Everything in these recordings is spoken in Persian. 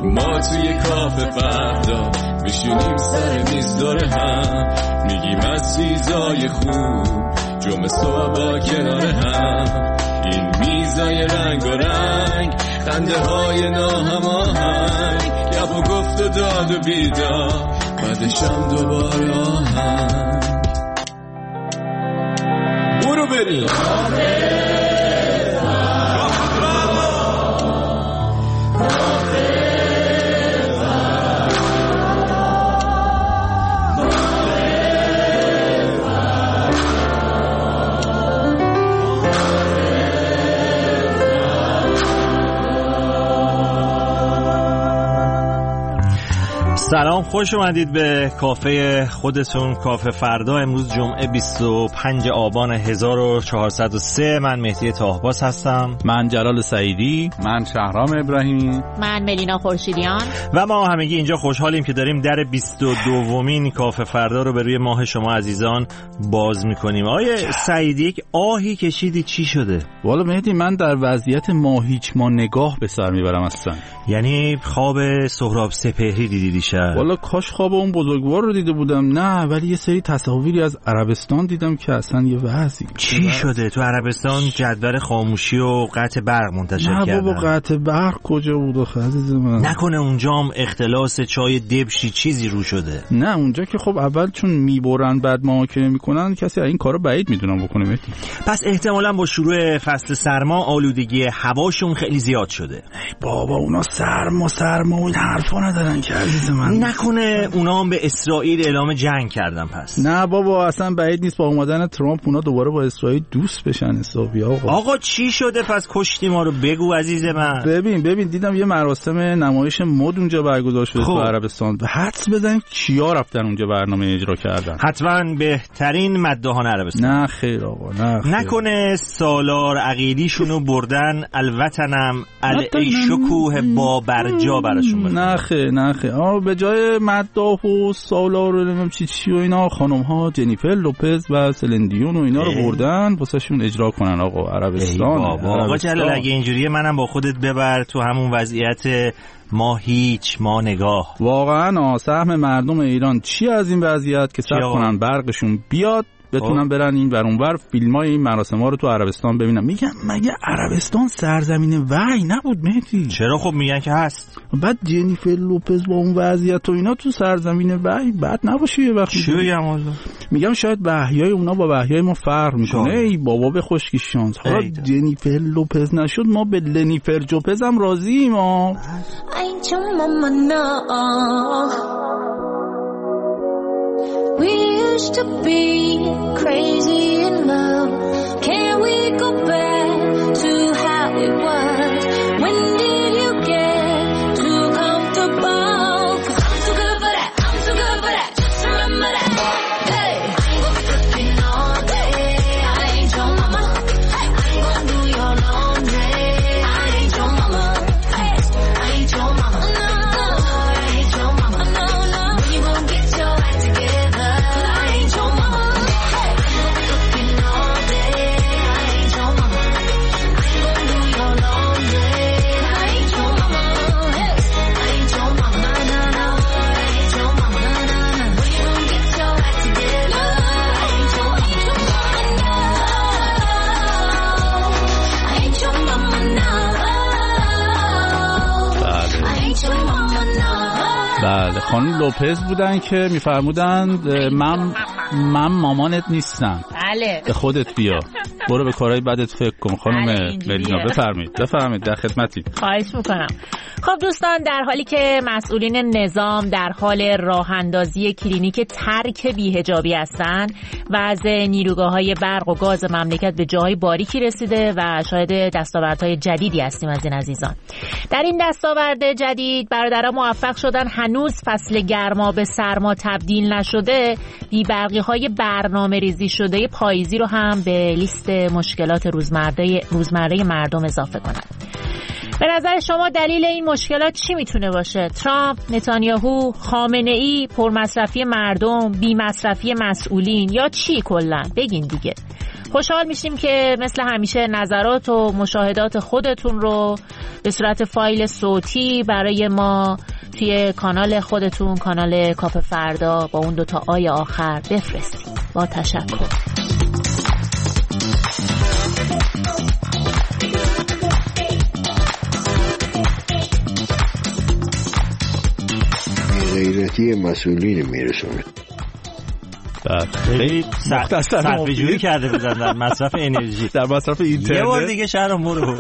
ما توی کافه فردا میشینیم سر میز دور هم، میگیم از چیزای خوب جمعه صبح با کنار هم. این میزای رنگ و رنگ، خنده های ناهماهنگ، گپ و گفت و داد و بیدار، بعدشم دوباره آهنگ. برو بریم سلام، خوش اومدید به کافه خودتون، کافه فردا. امروز جمعه 25 آبان 1403. من مهدی طاهباس هستم. من جلال سعیدی. من شهرام ابراهیمی. من ملینا خورشیدیان. و ما همگی اینجا خوشحالیم که داریم در 22مین کافه فردا رو به روی ماه شما عزیزان باز میکنیم. آیه سعیدی، یک آهی کشیدی، چی شده؟ والا مهدی، من در وضعیت ماهیچ ما نگاه به سر میبرم اصلا. یعنی خواب سهراب سپهری دیدی شب؟ والا کاش خواب اون بزرگوار رو دیده بودم. نه، ولی یه سری تصاویری از عربستان دیدم که اصلا یه وضعی. چی شده تو عربستان؟ جدول خاموشی و قطع برق منتشر کردن. نه بابا، قطع برق کجا بود آخه عزیز من؟ نکنه اونجام اختلاس چای دبشی چیزی رو شده؟ نه اونجا که خب اول چون میبرن بعد محاکمه میکنن، کسی این کارو بعید میدونم بکنه مهدی. پس احتمالاً با شروع فصل سرما آلودگی هواشون خیلی زیاد شده. ای بابا، اونا سرما و این حرفا ندارن که عزیز من. نکنه اونا هم به اسرائیل اعلام جنگ کردن پس؟ نه بابا، اصلا بعید نیست با اومدن ترامپ اونا دوباره با اسرائیل دوست بشن حسابی. آقا چی شده پس کشتی ما رو؟ بگو عزیز من. ببین دیدم یه مراسم نمایش مد اونجا برگزار شده تو عربستان. حدس بزن کیا رفتن اونجا برنامه اجرا کردن؟ حتما بهترین مداحان عربستان. نه خیر آقا، نه خیر. نکنه سالار عقیلیشونو بردن الوطنم ای شکوه با برجا براشون بردن؟ نه خیر به جای مداح و سالار و نمیدونم چی و اینا، خانم ها جنیفر لوپز و سلندیون و اینا رو بردن واسه شون اجرا کنن. آقا عربستان. آقا جلال اگه اینجوریه منم با خودت ببر تو همون وضعیت ما هیچ ما نگاه. واقعا سهم مردم ایران چی از این وضعیت که صبر کنن برقشون بیاد بتونن برن این ور اون ور فیلمای این مراسم‌ها رو تو عربستان ببینن. میگم مگه عربستان سرزمین وحی نبود مهدی؟ چرا؟ خب میگن که هست. بعد جنیفر لوپز با اون وضعیت و اینا تو سرزمین وحی بعد نباشه یه وقتی. چی بگم والله؟ میگم شاید وحیای اونا با وحیای ما فرق میکنه. ای بابا به خشکی شانس. حالا جنیفر لوپز نشد ما به لنیفر جوپز هم راضییم. We used to be crazy in love. Can we go back to how it was? When did you get too comfortable? 'Cause I'm too good for that. I'm too good for that. Just remember that. Hey, I ain't gonna be cooking all day. I ain't your mama. I ain't gonna do your laundry. I ain't your mama. Hey, I ain't your mama. No, I ain't your mama. No. When you gonna get your act together? بله، خانم لوپز بودن که میفرمودند من مامانت نیستم. بله، به خودت بیا، برو به کارهای بدت فکر کن. خانم ملینا بفرمایید در خدمتی. خواهش میکنم. خب دوستان، در حالی که مسئولین نظام در حال راه اندازی کلینیک ترک بی‌حجابی هستند، وضع نیروگاه‌های برق و گاز مملکت به جای باریکی رسیده و شاهد دستاوردهای جدیدی هستیم از این عزیزان. در این دستاورد جدید برادران موفق شدن هنوز فصل گرما به سرما تبدیل نشده بی‌برقی‌های برنامه‌ریزی شده پاییزی رو هم به لیست مشکلات روزمره مردم اضافه کنند. به نظر شما دلیل این مشکلات چی میتونه باشه؟ ترامپ، نتانیاهو، خامنه‌ای، پرمصرفی مردم، بی‌مصرفی مسئولین، یا چی کلاً؟ بگین دیگه. خوشحال میشیم که مثل همیشه نظرات و مشاهدات خودتون رو به صورت فایل صوتی برای ما توی کانال خودتون، کانال کافه فردا با اون 2 تا آی آخر بفرستید. با تشکر. غیرتی مسئولین میرسونه. خیلی صرفه جویی کرده بودن در مصرف انرژی، در مصرف اینترنت. یه بار دیگه شهرام برو.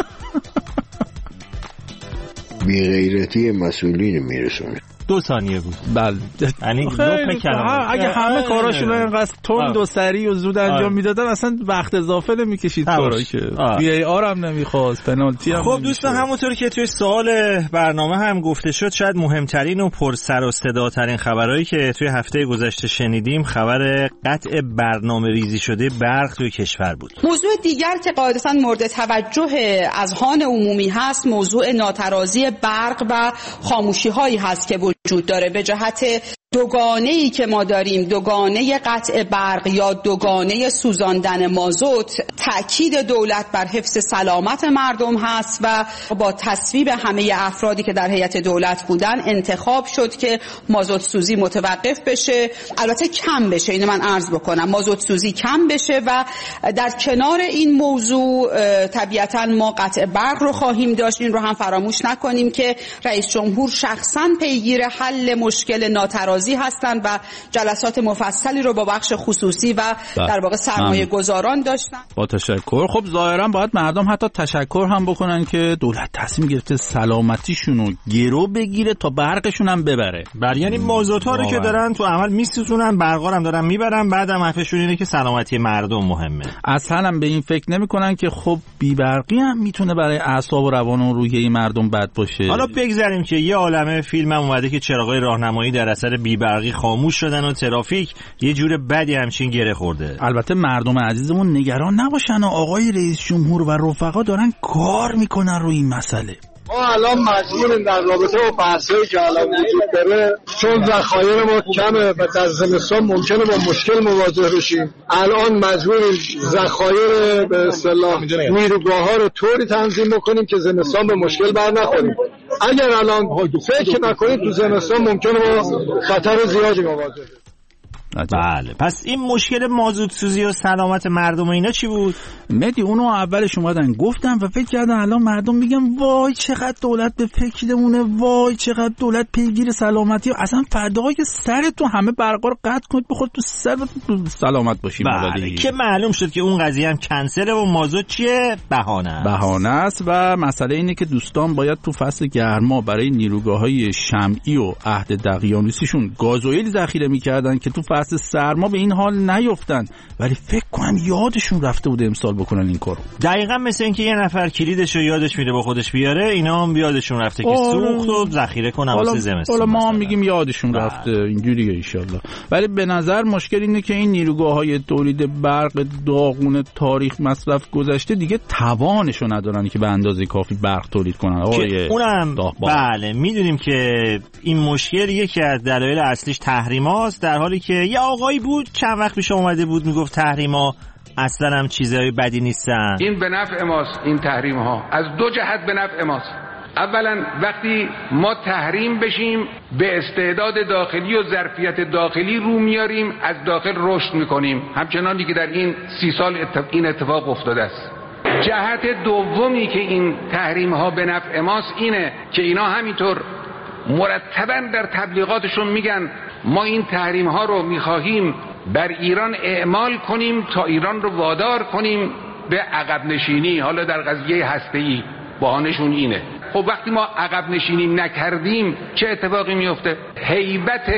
بی غیرتی مسئولین میرسونه. 2 ثانیه بود. بله. یعنی لپ کلمه. اگه همه کاراشون رو اینقدر تند و سریع و زود انجام میدادن اصلا وقت اضافه نمیکشید کارا که. وی آر هم نمیخواست، پنالتی هم. خب دوستان، همونطور که توی سوال برنامه هم گفته شد، شاید مهمترین و پر سر و صداترین خبرایی که توی هفته گذشته شنیدیم خبر قطع برنامه‌ریزی شده برق توی کشور بود. موضوع دیگر که قاعدتاً مورد توجه اذهان عمومی هست موضوع ناترازی برق و خاموشی‌هایی هست که وجود داره. به جهت دوگانه‌ای که ما داریم، دوگانه قطع برق یا دوگانه سوزاندن مازوت، تأکید دولت بر حفظ سلامت مردم هست و با تصویب همه افرادی که در هیئت دولت بودن انتخاب شد که مازوت سوزی متوقف بشه، البته کم بشه. اینو من عرض بکنم، مازوت سوزی کم بشه و در کنار این موضوع طبیعتاً ما قطع برق رو خواهیم داشت. این رو هم فراموش نکنیم که رئیس جمهور شخصاً پیگیر حل مشکل ناترازی هستند و جلسات مفصلی رو با بخش خصوصی و در واقع سرمایه گذاران داشتن. با تشکر. خب ظاهرا باید مردم حتی تشکر هم بکنن که دولت تصمیم گرفته سلامتیشون رو گرو بگیره تا برقشون هم ببره. یعنی موضوعات رو که دارن تو عمل میسوزونن، برقا هم دارن میبرن، بعدم حرفشون اینه که سلامتی مردم مهمه. اصلا هم به این فکر نمیکنن که خب بی برقی هم میتونه برای اعصاب و روان و روحیه مردم بد باشه. حالا بگذاریم که یه عالمه فیلم هم اومده که چراغای راهنمایی در اثر بی‌برقی خاموش شدن و ترافیک یه جور بدی همچین گره خورده. البته مردم عزیزمون نگران نباشن و آقای رئیس جمهور و رفقا دارن کار میکنن روی این مسئله. ما الان مجبوریم در رابطه با بحثایی که الان وجود داره، چون ذخایر ما کمه و در زمستان ممکنه با مشکل مواجه بشیم، الان مجبوریم ذخایر به اصطلاح نیروگاه‌ها رو طوری تنظیم بکنیم که زمستان به مشکل بر نخوریم. اگر الان فکر نکنید تو زمستان ممکنه با خطر زیادی مواجه بشیم. بله، پس این مشکل مازوت سوزی و سلامت مردم اینا چی بود؟ مدی اونو اولش اومدن گفتم و فکر کردن الان مردم میگن وای چقدر دولت به فکرمونه، وای چقدر دولت پیگیر سلامتی، اصلا فردای سر تو همه برقا رو قطع کنید بخود تو سر سلامت باشیم. بله، که معلوم شد که اون قضیه هم کنسله و مازوت چیه؟ بهانه است. و مسئله اینه که دوستان باید تو فصل گرما برای نیروگاه‌های شمعی و عهد دقیانوسیشون گازوئیل ذخیره می‌کردن که تو فصل سرما به این حال نیفتن، ولی فکر کنم یادشون رفته بود امسال بکنن این کارو. دقیقاً مثل اینکه یه نفر کلیدشو یادش میره با خودش بیاره، اینا هم یادشون رفته که سوخت و ذخیره کنن واسه زمستون. حالا ما هم میگیم یادشون رفته اینجوریه ان شاءالله. ولی به نظر مشکل اینه که این نیروگاه‌های تولید برق داغون تاریخ مصرف گذشته دیگه توانشو ندارن که به اندازه کافی برق تولید کنن. اونم بله میدونیم که این مشکل یکی از دلایل اصلیش تحریماست، در حالی که یه آقایی بود چند وقت پیش اومده بود میگفت تحریما اصلا هم چیزای بدی نیستن. این به نفع ماست، این تحریم ها از 2 جهت به نفع ماست. اولا وقتی ما تحریم بشیم به استعداد داخلی و ظرفیت داخلی رو میاریم، از داخل رشد میکنیم، همچنانی که در این 30 سال این اتفاق افتاده است. جهت دومی که این تحریم ها به نفع ماست اینه که اینا همینطور مرتباً در تبلیغاتشون میگن ما این تحریم ها رو میخواهیم بر ایران اعمال کنیم تا ایران رو وادار کنیم به عقب نشینی، حالا در قضیه هسته‌ای بهانه‌شون اینه. خب وقتی ما عقب نشینی نکردیم چه اتفاقی میفته؟ هیبت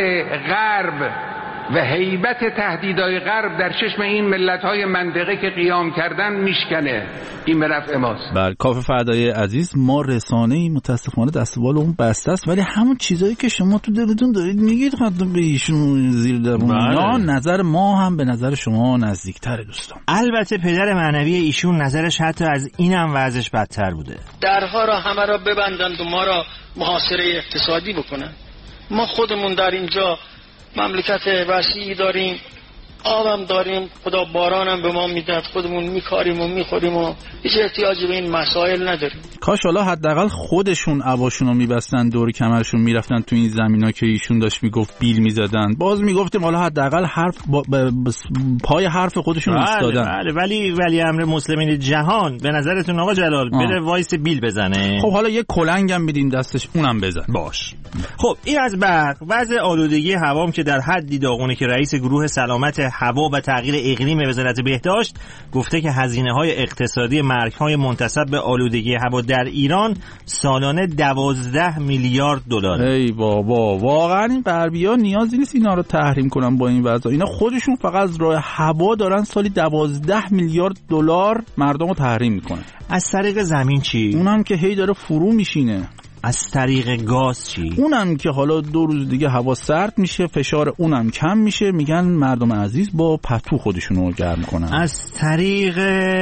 غرب و هیبت تهدیدهای غرب در چشم این ملت‌های منطقه که قیام کردن میشکنه. این به نفع ماست. بله، کافه فردای عزیز، ما رسانه‌ای متاسفانه دستبال اون بسته است، ولی همون چیزایی که شما تو دلتون دارید میگید خاطر به ایشون زیر درمون، نظر ما هم به نظر شما نزدیک‌تره دوستان. البته پدر معنوی ایشون نظرش حتی از اینم وضعش بدتر بوده. درها را همه را ببندند و ما را محاصره اقتصادی بکنند. ما خودمون در اینجا مملکت وسیعی داریم، آبم داریم، خدا بارانم به ما میداد، خودمون میکاریم و میخوریم و هیچ احتیاجی به این مسائل نداریم. کاش حالا حداقل خودشون عباشونو میبستن دور کمرشون میرفتن تو این زمینا که ایشون داشت میگفت بیل میزدن، باز میگفتیم حالا حداقل حرف پای حرف خودشون ایستادن. بله ولی امر مسلمین جهان به نظرتون آقا جلال بره وایس بیل بزنه؟ خب حالا یه کلنگم بدین دستش اونم بزن. باش. خب این از برق. وضع آلودگی هوام که در حدی داغونه که رئیس گروه سلامت هوا و تغییر اقلیم وزارت بهداشت گفته که هزینه‌های اقتصادی مرگ‌های منتسب به آلودگی هوا در ایران سالانه 12 میلیارد دلار. ای بابا، واقعا این غربی‌ها نیازی نیست اینا رو تحریم کنن با این وضع. اینا خودشون فقط از راه هوا دارن سالی 12 میلیارد دلار مردم رو تحریم میکنن. از طریق زمین چی؟ اونم که هی داره فرو میشینه. از طریق گاز چی؟ اونم که حالا 2 روز دیگه هوا سرد میشه، فشار اونم کم میشه، میگن مردم عزیز با پتو خودشونو گرم کنن. از طریق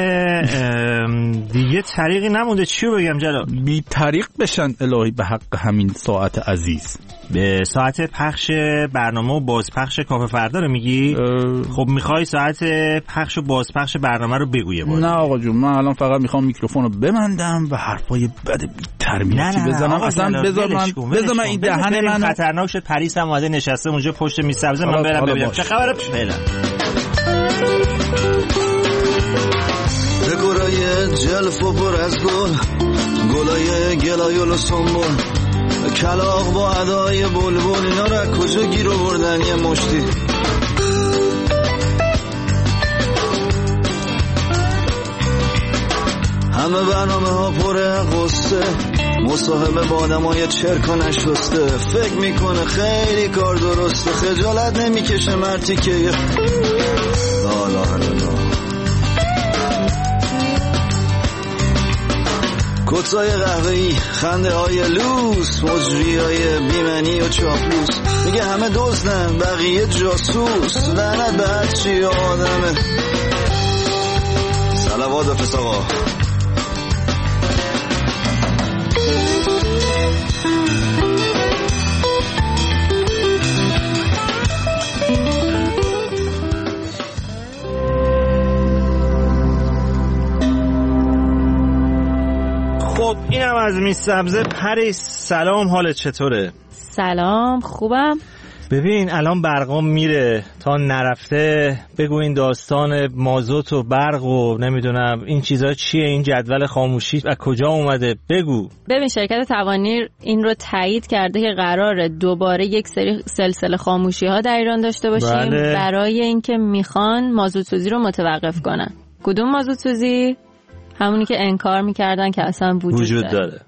دیگه طریقی نمونده. چی بگم جلال؟ بی طریق بشن الهی به حق همین ساعت عزیز. به ساعت پخش برنامه و بازپخش کافه فردا رو میگی؟ خب میخوای ساعت پخش و بازپخش برنامه رو بگویه باید. نه آقا جون، من الان فقط میخوام میکروفون رو ببندم و حرفای بد بی تربیتی بزنم. اصلا بذار من این دهن من خطرناک شد. پریس هم اومده نشسته اونجا پشت میز سبز. من برم ببینم چه خبره. فعلا به گرای جلف و پر از گلای گلایل و سنبول، کلاغ با ادای بلبل، اینا را کجا گیر آوردن یه مشتی. همه برنامه ها پر قصه، مصاحبه با آدمای چرک و نشسته، فکر میکنه خیلی کار درسته، خجالت نمیکشه مرتی که لا لا لا. کتای قهوه‌ای، خنده های لوس، مجری های بیمنی و چاپلوس، میگه همه دزدن بقیه جاسوس، لعنت به هرچی آدمه. صلوات و فساقا. خب اینم از میز سبزه. پریس سلام، حالت چطوره؟ سلام، خوبم. ببین الان برقام میره تا نرفته، بگو این داستان مازوت و برق و نمیدونم این چیزا چیه، این جدول خاموشی از کجا اومده بگو. ببین شرکت توانیر این رو تایید کرده که قراره دوباره یک سری سلسله خاموشی ها در ایران داشته باشیم برای اینکه میخوان مازوت سوزی رو متوقف کنن. کدوم مازوت سوزی؟ همونی که انکار میکردن که اصلا وجود داره.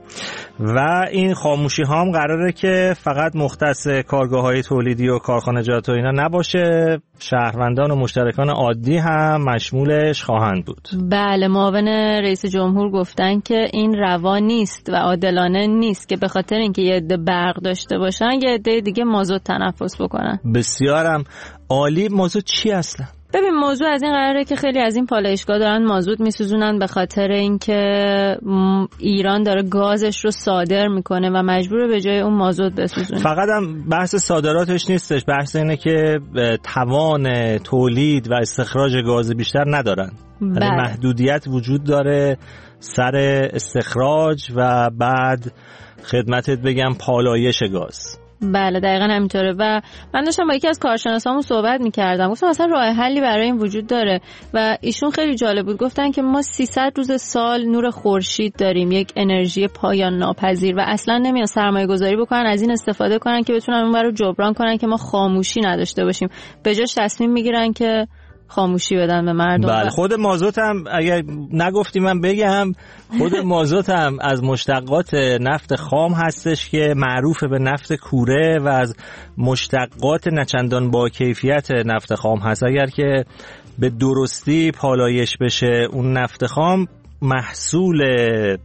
و این خاموشی ها هم قراره که فقط مختص کارگاه‌های تولیدی و کارخانجات و اینا نباشه، شهروندان و مشترکان عادی هم مشمولش خواهند بود. بله، معاون رئیس جمهور گفتن که این روا نیست و عادلانه نیست که به خاطر اینکه یه عده برق داشته باشن یه عده دیگه مازوت تنفس بکنن. بسیارم عالی. مازوت چی اصلا؟ ببین موضوع از این قراره که خیلی از این پالایشگاه دارن مازوت میسوزونن به خاطر اینکه ایران داره گازش رو صادر میکنه و مجبوره به جای اون مازوت بسوزونه. فقط هم بحث صادراتش نیستش، بحث اینه که توان تولید و استخراج گاز بیشتر ندارن. بله. محدودیت وجود داره سر استخراج و بعد خدمتت بگم پالایش گاز. بله دقیقا همینطوره. و من داشتم با یکی از کارشناسامون صحبت میکردم، گفتم مثلا راه حلی برای این وجود داره و ایشون خیلی جالب بود. گفتن که ما 300 روز سال نور خورشید داریم، یک انرژی پایان ناپذیر، و اصلا نمیان سرمایه گذاری بکنن از این استفاده کنن که بتونن اون رو جبران کنن که ما خاموشی نداشته باشیم، به جاش تصمیم میگیرن که خاموشی بدن به مردم. بله خود مازوت هم اگر نگفتی من بگم، خود مازوت هم از مشتقات نفت خام هستش که معروف به نفت کوره و از مشتقات نچندان با کیفیت نفت خام هست. اگر که به درستی پالایش بشه اون نفت خام، محصول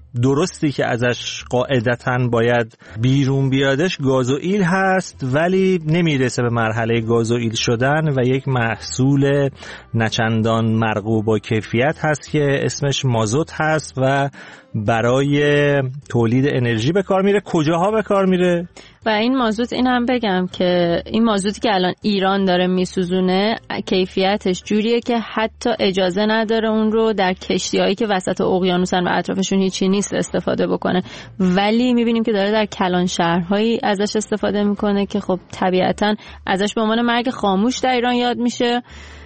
درستی که ازش قاعدتاً باید بیرون بیادش گازوئیل هست، ولی نمیرسه به مرحله گازوئیل شدن و یک محصول نچندان مرغوب با کیفیت هست که اسمش مازوت هست و برای تولید انرژی به کار میره. کجاها به کار میره؟ و این مازوت، این هم بگم که این مازوتی که الان ایران داره میسوزونه کیفیتش جوریه که حتی اجازه نداره اون رو در کشتی‌هایی که وسط اقیانوسن و اطرافشون هیچی نیست استفاده بکنه، ولی میبینیم که داره در کلان شهرهایی ازش استفاده میکنه که خب طبیعتاً ازش به عنوان مرگ خاموش در ایران یاد میشه.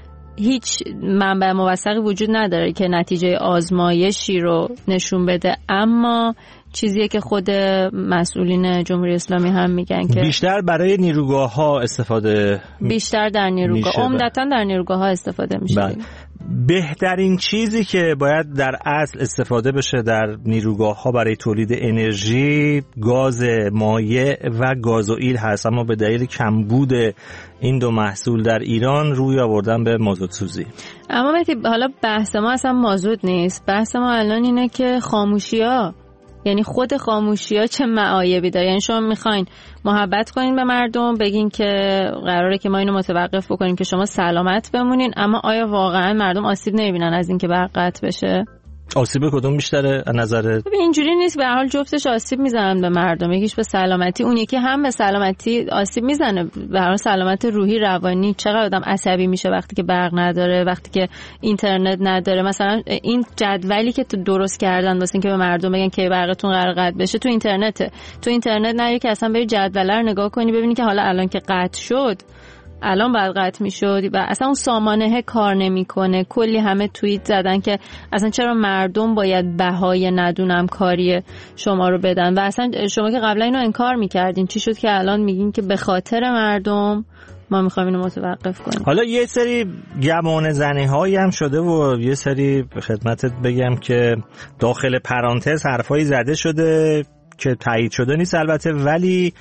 هیچ منبع موثقی وجود نداره که نتیجه آزمایشی رو نشون بده، اما چیزیه که خود مسئولین جمهوری اسلامی هم میگن که بیشتر برای نیروگاه‌ها استفاده بیشتر در نیروگاه، عمدتاً در نیروگاه‌ها استفاده میشه. بهترین چیزی که باید در اصل استفاده بشه در نیروگاه‌ها برای تولید انرژی گاز مایع و گازوئیل هست، اما به دلیل کمبود این دو محصول در ایران روی آوردن به مازوت سوزی. اما حالا بحث ما اصلا مازوت نیست، بحث ما الان اینه که خاموشی‌ها، یعنی خود خاموشی‌ها چه معایبی داره. یعنی شما میخواین محبت کنین به مردم، بگین که قراره که ما اینو متوقف بکنیم که شما سلامت بمونین، اما آیا واقعا مردم آسیب نمیبینن از اینکه برق قطع بشه؟ آسیب کدوم بیشتره از نظرت؟ اینجوری نیست، به هر حال جفتش آسیب میزنن به مردم، یکیش به سلامتی، اون یکی هم به سلامتی آسیب میزنه، به هر حال سلامت روحی روانی. چقدر آدم عصبی میشه وقتی که برق نداره، وقتی که اینترنت نداره. مثلا این جدولی که درست کردن واسه اینکه به مردم بگن که برقتون قرار قطع بشه تو اینترنت نری که اصلا بری جدول رو نگاه کنی ببینی که حالا الان که قطع شد الان باید قطع میشد و اصلا اون سامانه کار نمیکنه. کلی همه توییت زدن که اصلا چرا مردم باید بهای ندونم کاری شما رو بدن، و اصلا شما که قبلا اینو انکار میکردین، چی شد که الان میگین که به خاطر مردم ما میخوایم اینو متوقف کنیم؟ حالا یه سری گمان زنی هایی هم شده و یه سری خدمتت بگم که داخل پرانتز حرفایی زده شده که تایید شده نیست البته، ولی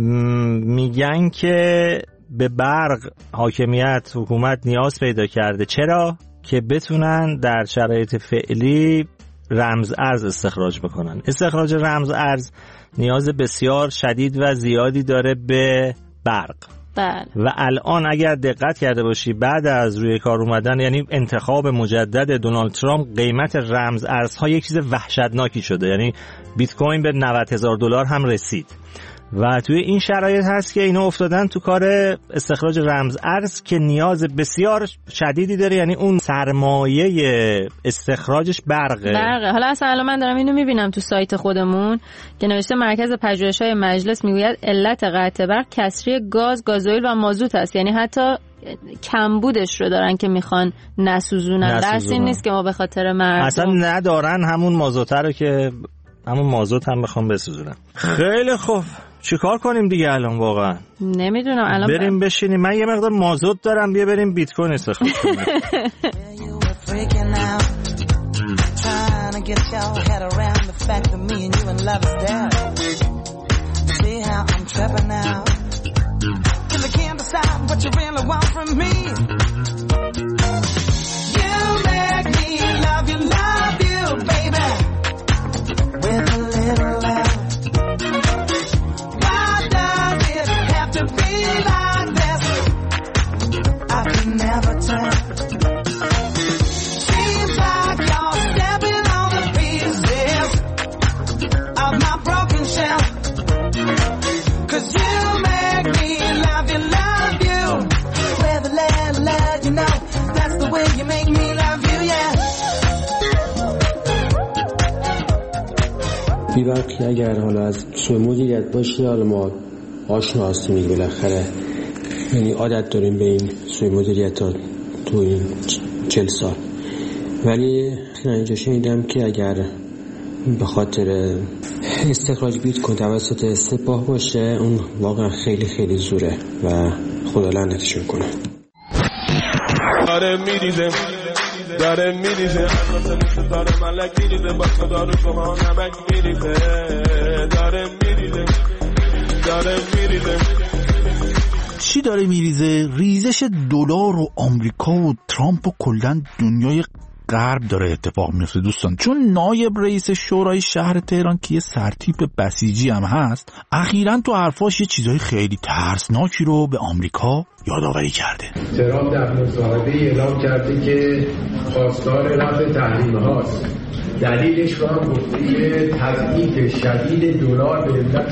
میگن که به برق حاکمیت حکومت نیاز پیدا کرده. چرا؟ که بتونن در شرایط فعلی رمز ارز استخراج بکنن. استخراج رمز ارز نیاز بسیار شدید و زیادی داره به برق. و الان اگر دقت کرده باشی بعد از روی کار اومدن، یعنی انتخاب مجدد دونالد ترامپ، قیمت رمز ارزها یک چیز وحشتناکی شده، یعنی بیت کوین به $90,000 هم رسید و توی این شرایط هست که اینا افتادن تو کار استخراج رمز ارز که نیاز بسیار شدیدی داره، یعنی اون سرمایه استخراجش برقه. حالا اصلا الان من دارم اینو میبینم تو سایت خودمون که نوشته مرکز پژوهش‌های مجلس میگوید علت قطع برق کسری گازوئیل و مازوت است، یعنی حتی کمبودش رو دارن که میخوان نسوزونن. درست این نیست که ما به خاطر مردم اصلا ندارن همون مازوت رو که همون مازوت هم میخوام بسوزونم. خیلی خوب، چیکار کنیم دیگه الان؟ واقعا نمیدونم. الان بریم بشینیم، من یه مقدار مازوت دارم، بیا بریم بیت کوین استخراج کنیم. بی‌برقی اگر حالا از سوء مدیریت باشه، حالا ما آشنا هستیم بالاخره، یعنی عادت داریم به این سوء مدیریت ها تو این 40 سال، ولی اینجا شنیدم که اگر به خاطر استخراج بیت کوین توسط سپاه باشه اون واقعا خیلی خیلی زوره و خدا لعنتشون کنه. داره میریزه داره میریزه داره ملک میریزه با خدا رو شما نمک میریزه داره میریزه داره میریزه. چی داره میریزه؟ ریزش دلار و آمریکا و ترامپ و کلن دنیای غرب داره اتفاق میفته دوستان، چون نایب رئیس شورای شهر تهران که یه سرتیپ بسیجی هم هست، اخیراً تو حرفاش یه چیزای خیلی ترسناکی رو به آمریکا یادآوری کرده. ترامپ در مصاحبه اعلام کرده که خواستار رفع تحریم هاست. دلیلش رو هم گفته که تضعیف شدید دلار به علت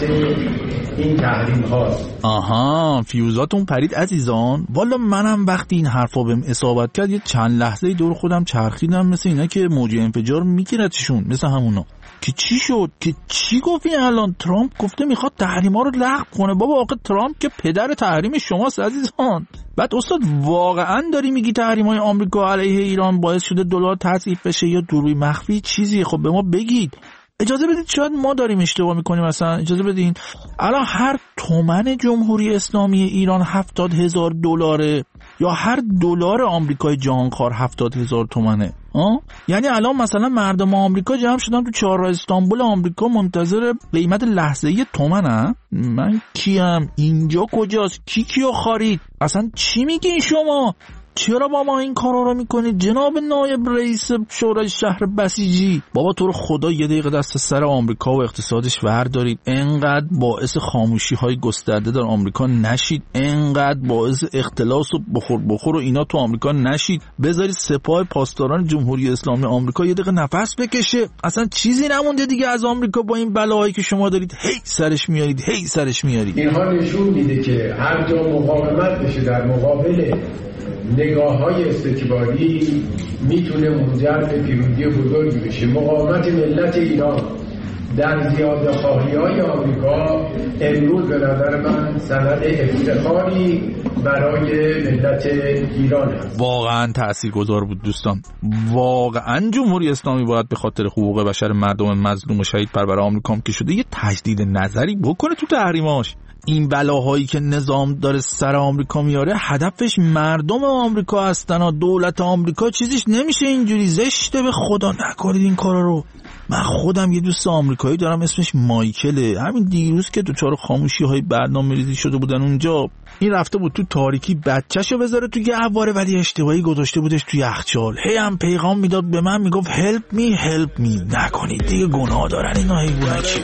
این تحریم هاست. آها، فیوزاتون پرید عزیزان. والا منم وقتی این حرفا بهم اصابت کرد یه چند لحظه دور خودم چرخیدم، مثل اینا که موج انفجار میگیرتشون، مثل همونا. که چی شد؟ که چی گفتی الان؟ ترامپ گفته میخواد تحریما رو لغو کنه. بابا آخه ترامپ که پدر تحریم شماست عزیزان. بعد استاد واقعا داری میگی تحریم‌های آمریکا علیه ایران باعث شده دلار تضعیف بشه یا دروی مخفی چیزی؟ خب به ما بگید. اجازه بدید، شاید ما داریم اشتباه میکنیم. مثلا اجازه بدین، الان هر تومن جمهوری اسلامی ایران 70,000 دلاره یا هر دلار آمریکای جهانخوار 70,000 تومنه. یعنی الان مثلا مردم آمریکا جمع شدن تو چهارراه استانبول آمریکا منتظر قیمت لحظه‌ای تومنه. من کیم؟ اینجا کجاست؟ کی کیو خرید؟ اصلا چی میگین شما؟ چرا با ما این کارا رو میکنید جناب نایب رئیس شورای شهر بسیجی؟ بابا تو رو خدا یه دقیقه دست سر آمریکا و اقتصادش وردارید. انقدر باعث خاموشی های گسترده در آمریکا نشید، انقدر باعث اختلاس و بخور و اینا تو آمریکا نشید. بذارید سپاه پاسداران جمهوری اسلامی آمریکا یه دقیقه نفس بکشه. اصلا چیزی نمونده دیگه از آمریکا با این بلاهایی که شما دارید هی سرش میارید. اینها نشون میده که هر جا مقاومت بشه در مقابل نگاه‌های استکباری میتونه منجر به پیروزی بزرگی بشه. مقاومت ملت ایران در زیاده‌خواهی‌های آمریکا امروز به نظر من سند افتخاری برای ملت ایران است. واقعا تاثیرگذار بود دوستان. واقعا جمهوری اسلامی باید به خاطر حقوق بشر مردم مظلوم و شهید پرور آمریکا که شده یه تجدید نظری بکنه تو تحریماش. این بلاهایی که نظام داره سر آمریکا میاره هدفش مردم آمریکا هستن و دولت آمریکا چیزیش نمیشه اینجوری. زشته، به خدا نکنید این کارا رو. من خودم یه دوست آمریکایی دارم اسمش مایکله. همین دیروز که دوچار خاموشی های برنامه‌ریزی شده بودن اونجا، این رفته بود تو تاریکی بچه‌شو بذاره تو گهواره ولی اشتباهی گذاشته بودش تو یخچال. هی هم پیغام میداد به من، میگفت help me. نکنید دیگه، گناه دارن اینا حیواناتی.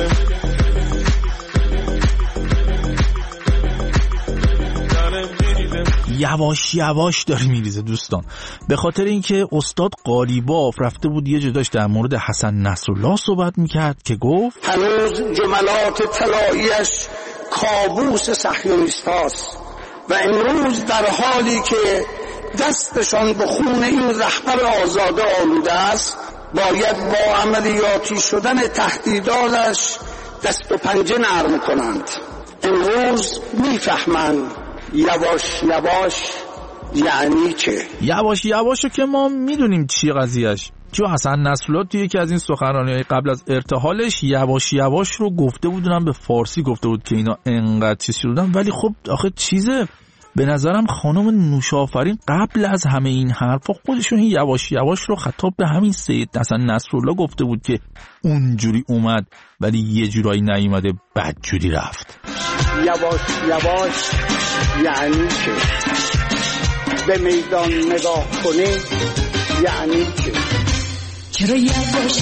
یواش یواش داره میریزه دوستان، به خاطر اینکه استاد قالیباف رفته بود یه جداش در مورد حسن نصرالله صحبت میکرد که گفت هنوز جملات طلاییش کابوس صهیونیست‌هاست و امروز در حالی که دستشان به خون این رهبر آزاده آلوده است، باید با عملیاتی شدن تهدیداتش دست و پنجه نرم کنند. امروز میفهمند یواش یعنی چه؟ یواشو که ما میدونیم چی قضیهش. چون حسن نصرالله توی یکی از این سخنرانی‌های قبل از ارتحالش یواش رو گفته بودن، به فارسی گفته بود که اینا انقدر چیز شدن. ولی خب آخه چیزه، به نظرم خانم نوشافرین قبل از همه این حرفا خودشون این یواش رو خطاب به همین سید حسن نصرالله گفته بود که اونجوری اومد ولی یه جورایی نیومده، بدجوری رفت. یواش یعنی چه؟ به میدان نگاه کنی یعنی چه؟ چرا یواش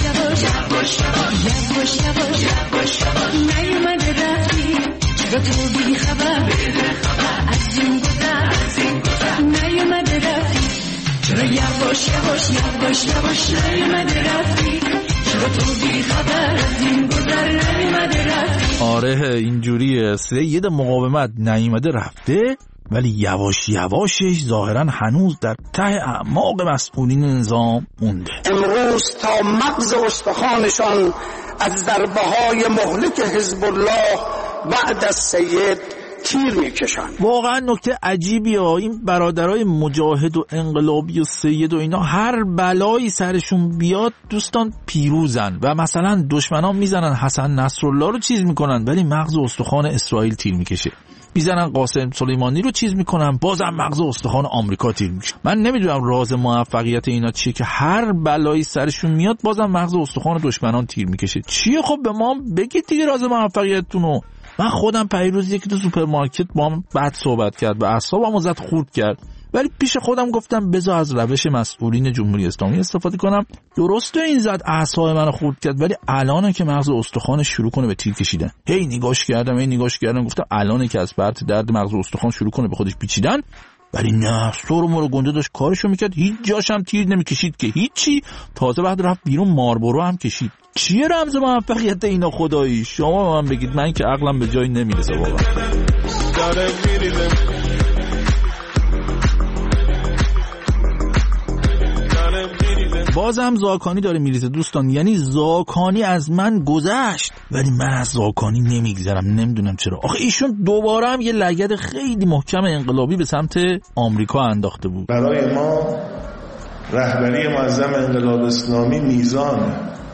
نیومده رفتی؟ چرا تو بی خبر از این گذر نیومده رفتی؟ چرا یواش نیومده رفتی؟ چرا تو بی خبر از این گذر نیومده رفتی؟ آره اینجوریه، سید مقاومت نیومده رفته ولی یواشش ظاهرا هنوز در ته اعماق مسئولین نظام مونده. امروز تا مغز استخوانشان از ضربه‌های مهلک حزب الله بعد از سید تیر میکشن. واقعا نکته عجیبیه، این برادرای مجاهد و انقلابی و سید و اینا هر بلایی سرشون بیاد دوستان پیروزن و مثلا دشمنان میزنن حسن نصرالله رو چیز میکنن ولی مغز استخوان اسرائیل تیر میکشه، میزنن قاسم سلیمانی رو چیز میکنن بازم مغز استخوان آمریکا تیر میشه. من نمیدونم راز موفقیت اینا چیه که هر بلایی سرشون میاد بازم مغز استخوان دشمنان تیر میکشه. چیه؟ خب به ما بگید دیگه راز موفقیتتونو. من خودم پیروز یکی تو سوپرمارکت با هم بد صحبت کرد و اعصابمو زد خورد کرد. ولی پیش خودم گفتم بذار از روش مسئولین جمهوری اسلامی استفاده کنم. درسته این زد اعصاب منو خورد کرد، ولی الانه که مغز استخوان شروع کنه به تیر کشیدن. هی نگاش کردم گفتم الانه که از فرط درد مغز استخوان شروع کنه به خودش پیچیدن. ولی نه، سرم رو گنده داشت کارشو میکرد، هیچ جاش هم تیر نمیکشید که هیچی. تازه بعد رفت بیرون ماربورو هم کشید. چیه رمز موفقیت اینا خدایی؟ شما من بگید، من که عقلم به جای نمیرسه واقعا. بازم زاکانی داره میریزه دوستان، یعنی زاکانی از من گذشت ولی من از زاکانی نمیگذرم. نمیدونم چرا. آخه ایشون دوباره هم یه لگد خیلی محکم انقلابی به سمت آمریکا انداخته بود. برای ما رهبری معظم انقلاب اسلامی میزان،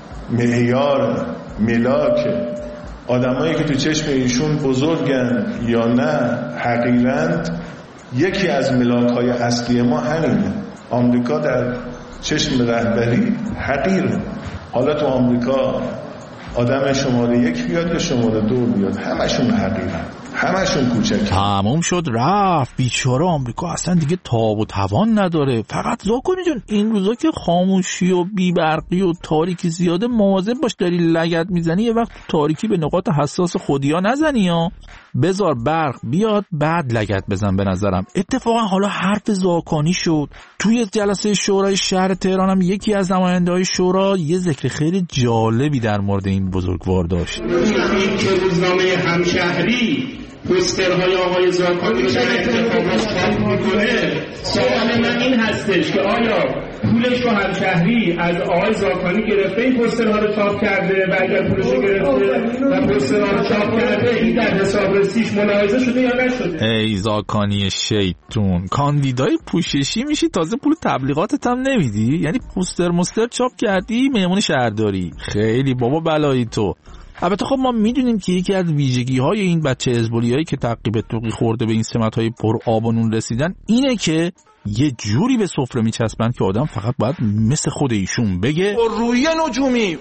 معیار، ملاک، آدمایی که تو چشم ایشون بزرگن یا نه حقیرند، یکی از ملاک‌های اصلی ما همینه. آمریکا در چشم رهبری حقیره. حالا تو آمریکا آدم شماره 1 بیاد یا شماره 2 بیاد، همشون حقیرن، همشون کوچک. تمام شد رفت. بیچاره آمریکا اصلا دیگه تاب و توان نداره. فقط زاکانی جان این روزا که خاموشی و بی‌برقی و تاریکی زیاده، مواظب باش داری لگد میزنی یه وقت تاریکی به نقاط حساس خودیا نزنی ها. بذار برق بیاد بعد لگد بزن. به نظرم اتفاقا حالا حرف زاکانی شد. توی جلسه شورای شهر تهران هم یکی از نماینده‌های شورا یه ذکر خیلی جالبی در مورد این بزرگوار داشت. این که روزنامه همشهری پوسترهای آقای زاکانی رو در انتخابات چاپ میکنه، سوال من این هستش که آیا پولش رو همشهری از آقای زاکانی گرفته این پوسترها رو چاپ کرده و اگر پولش رو گرفته و پوسترها رو چاپ کرده این در حساب رسیش ملاحظه شده یا نشده؟ ای زاکانی شیطون، کاندیدای پوششی میشی تازه پول تبلیغاتت هم نمیدی؟ یعنی پوستر چاپ کردی مهمون شهرداری. خیلی بابا بلایی تو. البته خب ما میدونیم که یکی از ویژگی‌های این بچه حزب‌الله‌ای که تعقیب توقی خورده به این سمت‌های پر آب و نون رسیدن اینه که یه جوری به سفره میچسبن که آدم فقط باید مثل خود ایشون بگه روی نجومی.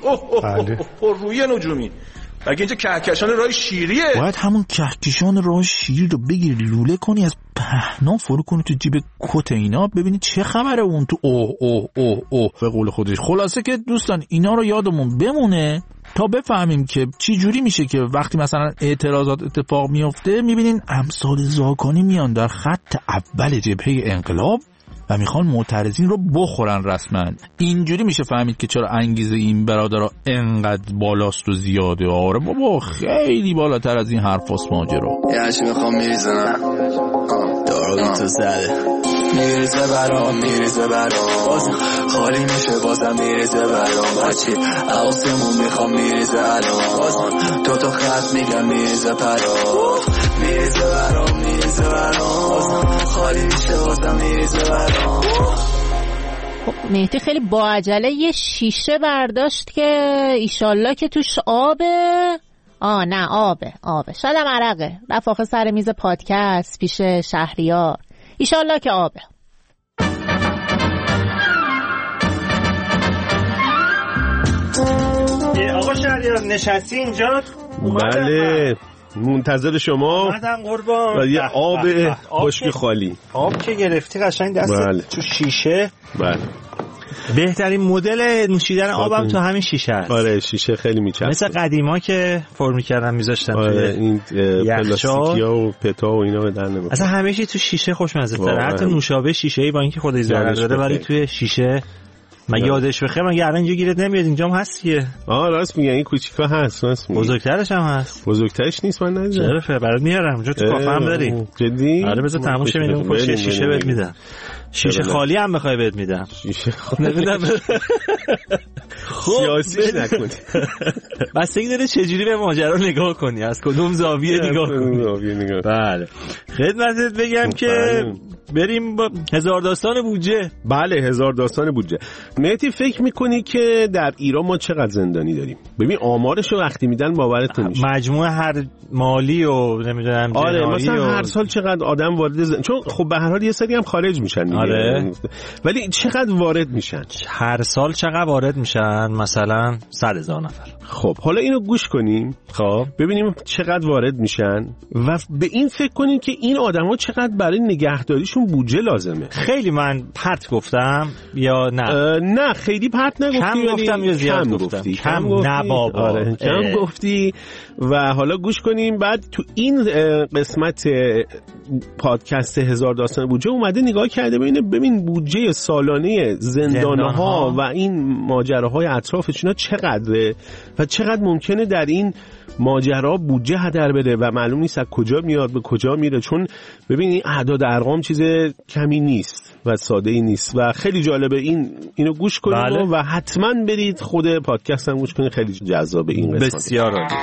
روی نجومی. مگه اینجا کهکشان راه شیریه؟ باید همون کهکشان راه شیری رو بگیری لوله کنی، از پهنا فرو کنی تو جیب کت اینا، ببینی چه خبره اون تو. اوه به قول خودش. خلاصه که دوستان اینا رو یادمون بمونه تا بفهمیم که چی جوری میشه که وقتی مثلا اعتراضات اتفاق میفته میبینین امثال زاکانی میان در خط اول جبهه انقلاب و میخوان معترضین رو بخورن رسما. اینجوری میشه فهمید که چرا انگیزه این برادرها انقدر بالاست و زیاده. آره بابا خیلی بالاتر از این حرفاست ماجرا. یه چی میخوام میریزنم دارو تو زده میریزه برام بازم خالی میشه، بازم میریزه برام هرچی عواسمون میخوام میریزه الان بازم تو خط میگم میریزه برام میریزه برام بازم خالی میشه، بازم میریزه برام. خب مهدی خیلی با عجله یه شیشه برداشت که ایشالله که توش آبه. نه آبه شاید هم عرقه. رفت آخه سر میز پادکست پیش شهریار. ایشالله که آبه. آقا شهریار نشستی اینجا؟ بله منتظر شما. اومدم قربان. و یه آب خشک خالی. آب که گرفتی قشنگ دست تو شیشه. بله. بهترین مدل نوشیدن آبم تو همین شیشه است. آره شیشه خیلی میچسبه. مثل قدیما که فرم می‌کردن می‌ذاشتن توی این پلاستیکیا و پتا و اینا بدن نمی‌کنه. اصلا همه چی تو شیشه خوشمزه تره. حتی نوشابه شیشه‌ای با اینکه خودش ضرر داره ولی توی شیشه من یادش بخیر. من الان اینجا گیرت نمیاد، اینجام هستیه. راست میگه این کوچیکا هست. راست میگه. بزرگترش هم هست. بزرگترش نیست من ندیدم. چرا برات میارم اونجا تو کافه هم داری. جدی؟ آره بذار تماشا ببینیم اون پشت شیشه بهت میدم. شیشه خالی هم بخوای بهت میدم. شیشه خالی نمیدم. سیاسیش نکنی. بستگی داره چجوری به ماجرا نگاه کنی، از کدوم زاویه نگاه کنی. بله خدمتت بگم که بریم با هزار داستان بودجه. بله هزار داستان بودجه. مهدی فکر میکنی که در ایران ما چقدر زندانی داریم؟ ببین آمارشو وقتی میدن باورت نمیشه. مجموع هر مالی و نمیدونم جنایی. آره مثلا هر سال چقدر آدم وارد چون خب به هر حال یه سری هم خارج میشن. آره. ولی چقدر وارد میشن؟ هر سال چقدر وارد میشن؟ مثلا 100,000 نفر. خب حالا اینو گوش کنیم. خب ببینیم چقدر وارد میشن و به این فکر کنیم که این آدما چقدر برای نگهداریشون براشون بودجه لازمه. خیلی من پرت گفتم یا نه؟ نه خیلی پرت نگفتی، کم گفتم یا زیاد گفتم؟ کم نه بابا. آره کم گفتی. و حالا گوش کنیم. بعد تو این قسمت پادکست هزار داستان بودجه اومده نگاه کرده ببین بودجه سالانه زندان‌ها و این ماجراهای اطرافش چقدره و چقدر ممکنه در این ماجرا بودجه هدر بده و معلوم نیست از کجا میاد به کجا میره. چون ببین این اعداد ارقام چیز کمی نیست و ساده ای نیست و خیلی جالبه. اینو گوش کنید و حتما برید خود پادکست هم گوش کنید، خیلی جذابه این قسمت. بسیار عالی.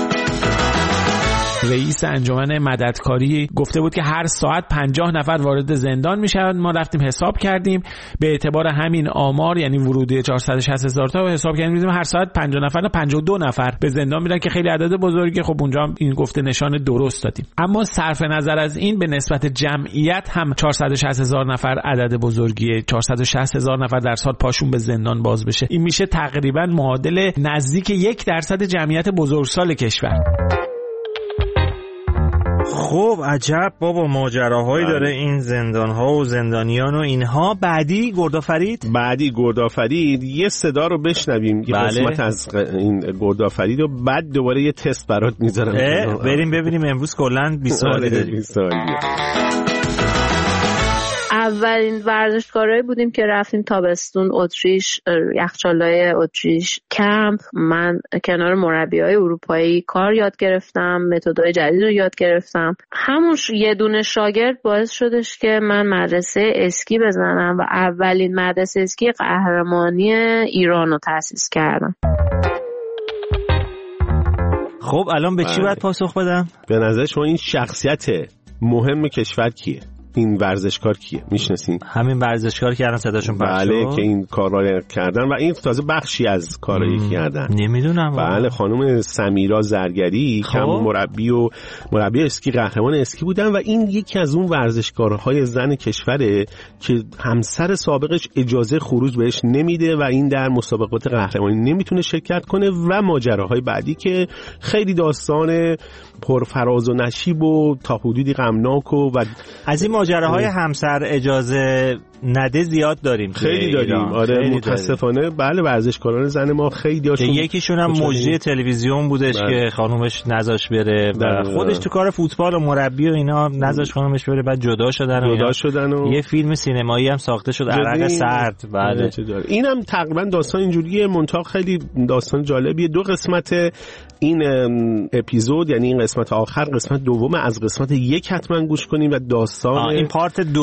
رئیس انجمن مددکاری گفته بود که هر ساعت 50 نفر وارد زندان میشن. ما رفتیم حساب کردیم به اعتبار همین آمار، یعنی ورودی 460,000 تا حساب کردیم می‌بینیم هر ساعت 50 نفر نه 52 نفر به زندان میرن که خیلی عدد بزرگی. خب اونجا هم این گفته نشان درست دادیم. اما صرف نظر از این به نسبت جمعیت هم 460,000 نفر عدد بزرگیه. 460,000 نفر در سال پاشون به زندان باز بشه، این میشه تقریبا معادل نزدیک 1% جمعیت بزرگسال کشور. خب عجب بابا ماجراهایی داره این زندان‌ها و زندانیان و اینها. بعدی گردآفرید یه صدا رو بشنویم، یه قسمت از این گردآفرید و بعد دوباره یه تست برات میذارم بریم ببینیم امروز کلاً 20 سوالی داریم. اولین ورزشکارایی بودیم که رفتیم تابستون اتریش، یخچالای اتریش کمپ. من کنار مربیای اروپایی کار یاد گرفتم، متدهای جدید رو یاد گرفتم. همون یه دونه شاگرد باعث شدش که من مدرسه اسکی بزنم و اولین مدرسه اسکی قهرمانی ایران رو تأسیس کردم. خب الان به چی باید پاسخ بدم؟ به نظر شما این شخصیت مهم کشور کیه؟ این ورزشکار کیه؟ میشناسین؟ همین ورزشکار که الان صداشون پخش شد. بله که این کارا رو کردن و این تازه بخشی از کارایی کردن. نمیدونم. بله خانم سمیرا زرگری که مربی اسکی، قهرمان اسکی بودن و این یکی از اون ورزشکارهای زن کشوره که همسر سابقش اجازه خروج بهش نمیده و این در مسابقات قهرمانی نمیتونه شرکت کنه و ماجراهای بعدی که خیلی داستان پرفراز و نشیب و تا حدودی غمناک و از این ماجراهای همسر اجازه نده زیاد داریم. خیلی داریم. آره متاسفانه بله ورزشکاران زن ما خیلی هاشون، یکیشون هم مجری تلویزیون بودش که خانومش نذاش بره و خودش تو کار فوتبال و مربی و اینا نذاش خانومش بره، بعد جدا شدن و یه فیلم سینمایی هم ساخته شد عرق سرد. بله اینم تقریبا داستان اینجوریه. منتها خیلی داستان جالبیه. 2 قسمت این اپیزود، یعنی این قسمت آخر، قسمت دوم از قسمت 1 حتما گوش کنیم و داستان این پارت 2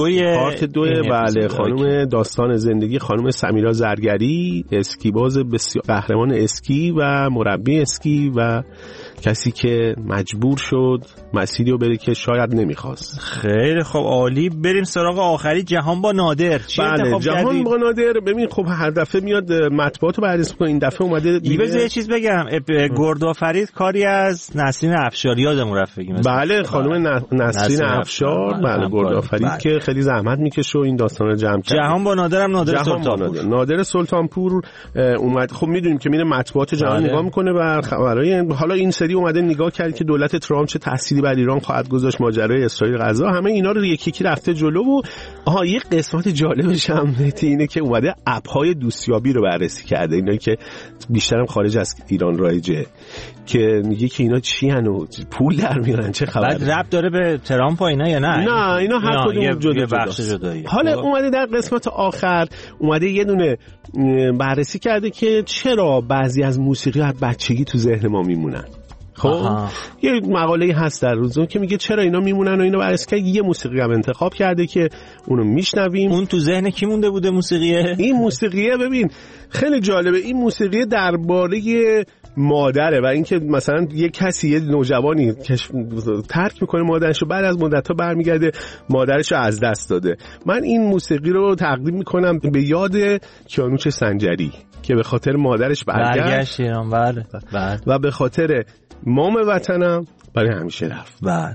بله خانم داستان زندگی خانم سمیرا زرگری، اسکیباز بسیار قهرمان اسکی و مربی اسکی و کسی که مجبور شد مسیری رو بره که شاید نمیخواست. خیلی خب عالی. بریم سراغ آخری، جهان با نادر. بله جهان با نادر. ببین خب هر دفعه میاد مطبوعات رو بررسی می‌کنه، این دفعه اومده یه چیز بگم. گردآفرید کاری از نسرین افشار یادمون رفت بگیم. بله خانم نسرین افشار، بله گردآفرید که خیلی زحمت میکشه و این داستان رو جمع کرد. جهان با نادرم نادر سلطانپور اومد. خب میدونیم که میره مطبوعات جهان نگاه میکنه و خبرای حالا این سری اومده نگاه کرد که دولت ترامپ چه تأثیری بر ایران خواهد گذاشت، ماجرای اسرائیل غزه، همه اینا رو یکی یکی رفته جلو. و یه قسمت جالبش هم اینه که اومده اپ‌های دوستیابی رو بررسی کرده، اینا که بیشترم خارج از ایران رایجه، که میگه که اینا چی هنو پول در میارن، چه خبر. بعد ربط داره به ترامپ و اینا یا نه؟ نه اینا هر کدوم جدایی. حالا اومده در قسمت آخر اومده یه دونه بررسی کرده که چرا بعضی از موسیقی از بچگی تو ذهن ما میمونن. خب یه مقاله هست در روزون که میگه چرا اینا میمونن و اینو بررسی کرده. یه موسیقی هم انتخاب کرده که اونو میشنویم. اون تو ذهن کی مونده بوده موسیقیه؟ این موسیقیه ببین خیلی جالبه. این موسیقیه درباره مادره و اینکه مثلا یه کسی یه نوجوانی ترک میکنه مادرش رو، بعد از مدت‌ها برمیگرده مادرش رو از دست داده. من این موسیقی رو تقدیم میکنم به یاد کیانوش سنجری که به خاطر مادرش برگشت ایران. بله. و به خاطر مام وطنم برای همیشه رفت. بله.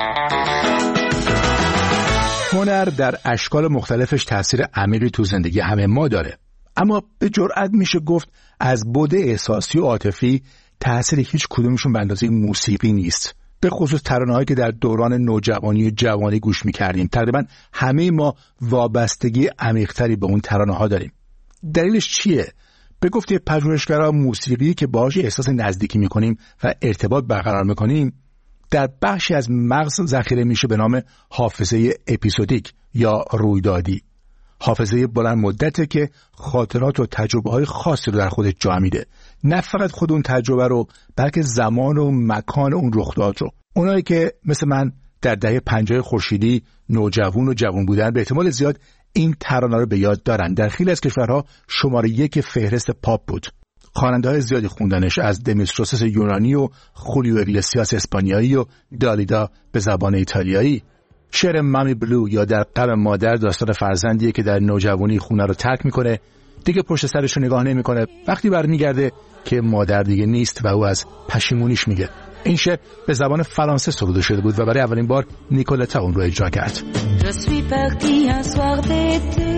هنر در اشکال مختلفش تاثیر عمیقی تو زندگی همه ما داره، اما به جرئت میشه گفت از بُعد احساسی و عاطفی تاثیر هیچ کدومشون به اندازه موسیقی نیست. به خصوص ترانه‌هایی که در دوران نوجوانی و جوانی گوش می‌کردیم. تقریبا همه ما وابستگی عمیق‌تری به اون ترانه‌ها داریم. دلیلش چیه؟ به گفته پژوهشگران، موسیقی که باهاش احساس نزدیکی می‌کنیم و ارتباط برقرار می‌کنیم در بخشی از مغز ذخیره میشه به نام حافظه اپیزودیک یا رویدادی. حافظه بلند مدته که خاطرات و تجربه‌های خاصی رو در خودش جا میده. نه فقط خود اون تجربه رو، بلکه زمان و مکان اون رخداد رو. اونایی که مثل من در دهه 50 خورشیدی نوجوان و جوان بودن به احتمال زیاد این ترانه رو به یاد دارن. در خیلی از کشورها شماره 1 فهرست پاپ بود. خواننده‌های زیادی خوندنش، از دمیستروسس یونانی و خولیو اگلسیاس اسپانیایی و دالیدا به زبان ایتالیایی. شعر مامی بلو یا در غم مادر داستان فرزندیه که در نوجوانی خونه رو ترک میکنه، دیگه پشت سرش رو نگاه نمیکنه، وقتی برمیگرده که مادر دیگه نیست و او از پشیمونیش میگه. این شعر به زبان فرانسه سروده شده بود و برای اولین بار نیکولتا اون رو اجرا کرد. Je suis parti un soir d'été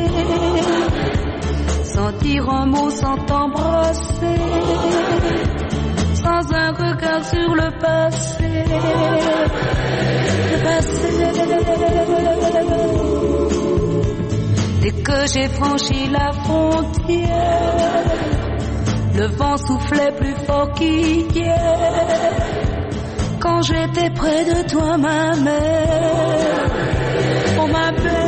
sans dire un mot, sans t'embrasser, sans un regard sur le passé, le passé. Dès que j'ai franchi la frontière, le vent soufflait plus fort qu'hier. Quand j'étais près de toi, ma mère, on m'appelait.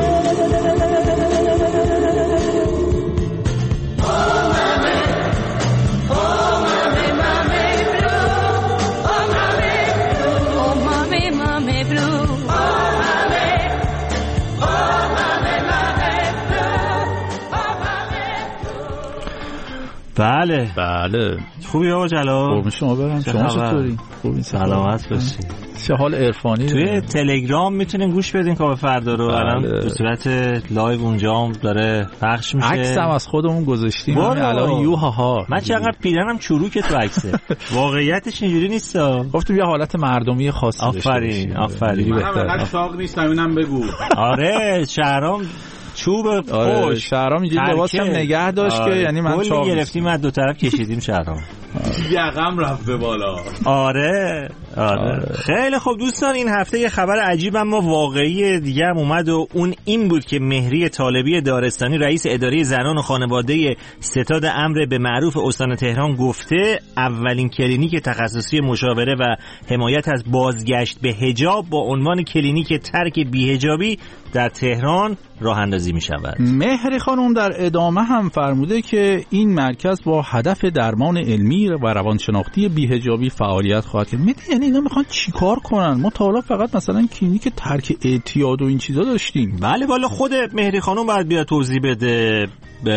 بله بله. خوبی آقا جلال؟ قربون شما برم. شما چطوری؟ خوبی؟ سلامت باشی. چه حال عرفانی توی تلگرام میتونین گوش بدین کاوه فردا رو. الان به صورت لایو اونجا هم داره پخش میشه. عکسم از خودمون گذاشتیم الان یوهاها. من چقدر پیرنم چروکه تو عکسه. واقعیتش اینجوری نیست. گفتم یه حالت مردمی خاصی داشته. آفرین آفرین. من شاق نیستم اینم بگو. آره شهرام چوب پشت شهرام اینجوری لباسم نگه داشت که یعنی من چاق گرفتیم از دو طرف کشیدیم شهرام. یقم رفته بالا. آره. خیلی خوب دوستان، این هفته یه خبر عجیب اما واقعی دیگه هم اومد و اون این بود که مهری طالبی دارستانی رئیس اداره زنان و خانواده ستاد امر به معروف استان تهران گفته اولین کلینیک تخصصی مشاوره و حمایت از بازگشت به حجاب با عنوان کلینیک ترک بی‌حجابی در تهران راه اندازی می شود. مهری خانم در ادامه هم فرموده که این مرکز با هدف درمان علمی و روانشناختی بی‌حجابی فعالیت خواهد کرد. یعنی اینا میخوان چیکار کنن؟ ما تا حالا فقط مثلا کلینیک ترک اعتیاد و این چیزا داشتیم. بله والا خود مهری خانم باید بیا توضیح بده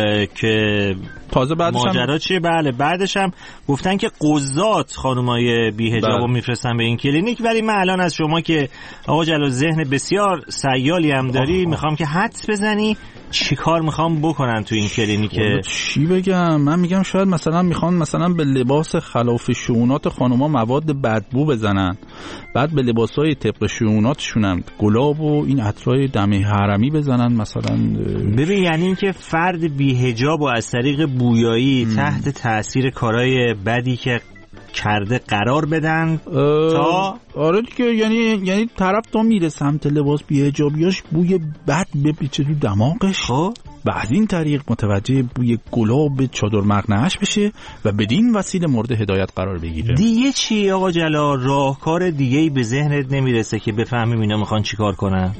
که تازه بعدش ماجرا چیه. بله بعدش هم گفتن که قضات خانمای بی‌حجابو میفرستن به این کلینیک. ولی من الان از شما که آقا جلال ذهن بسیار سیالی هم داری میخوام که حدس بزنی چی کار میخوام بکنن تو این کلینیک. چی بگم؟ من میگم شاید مثلا میخوان مثلا به لباس خلاف شؤونات خانوما مواد بدبو بزنن، بعد به لباسای طبق شؤوناتشون هم گلاب و این عطرای دم حرمی بزنن مثلا. ببین یعنی اینکه فرد بی‌حجاب و از طریق بویایی تحت تاثیر کارهای بدی که کرده قرار بدن تا آره دیگه. یعنی طرف تا میره سمت لباس بی‌حجابیاش بوی بد بپیچه تو دماغش، خب بعد این طریق متوجه بوی گلاب چادر مقنعه‌اش بشه و بدین وسیله مورد هدایت قرار بگیره. دیگه چی آقا جلال؟ راهکار دیگه‌ای به ذهنت نمیرسه که بفهمیم اینا میخوان چیکار کنن؟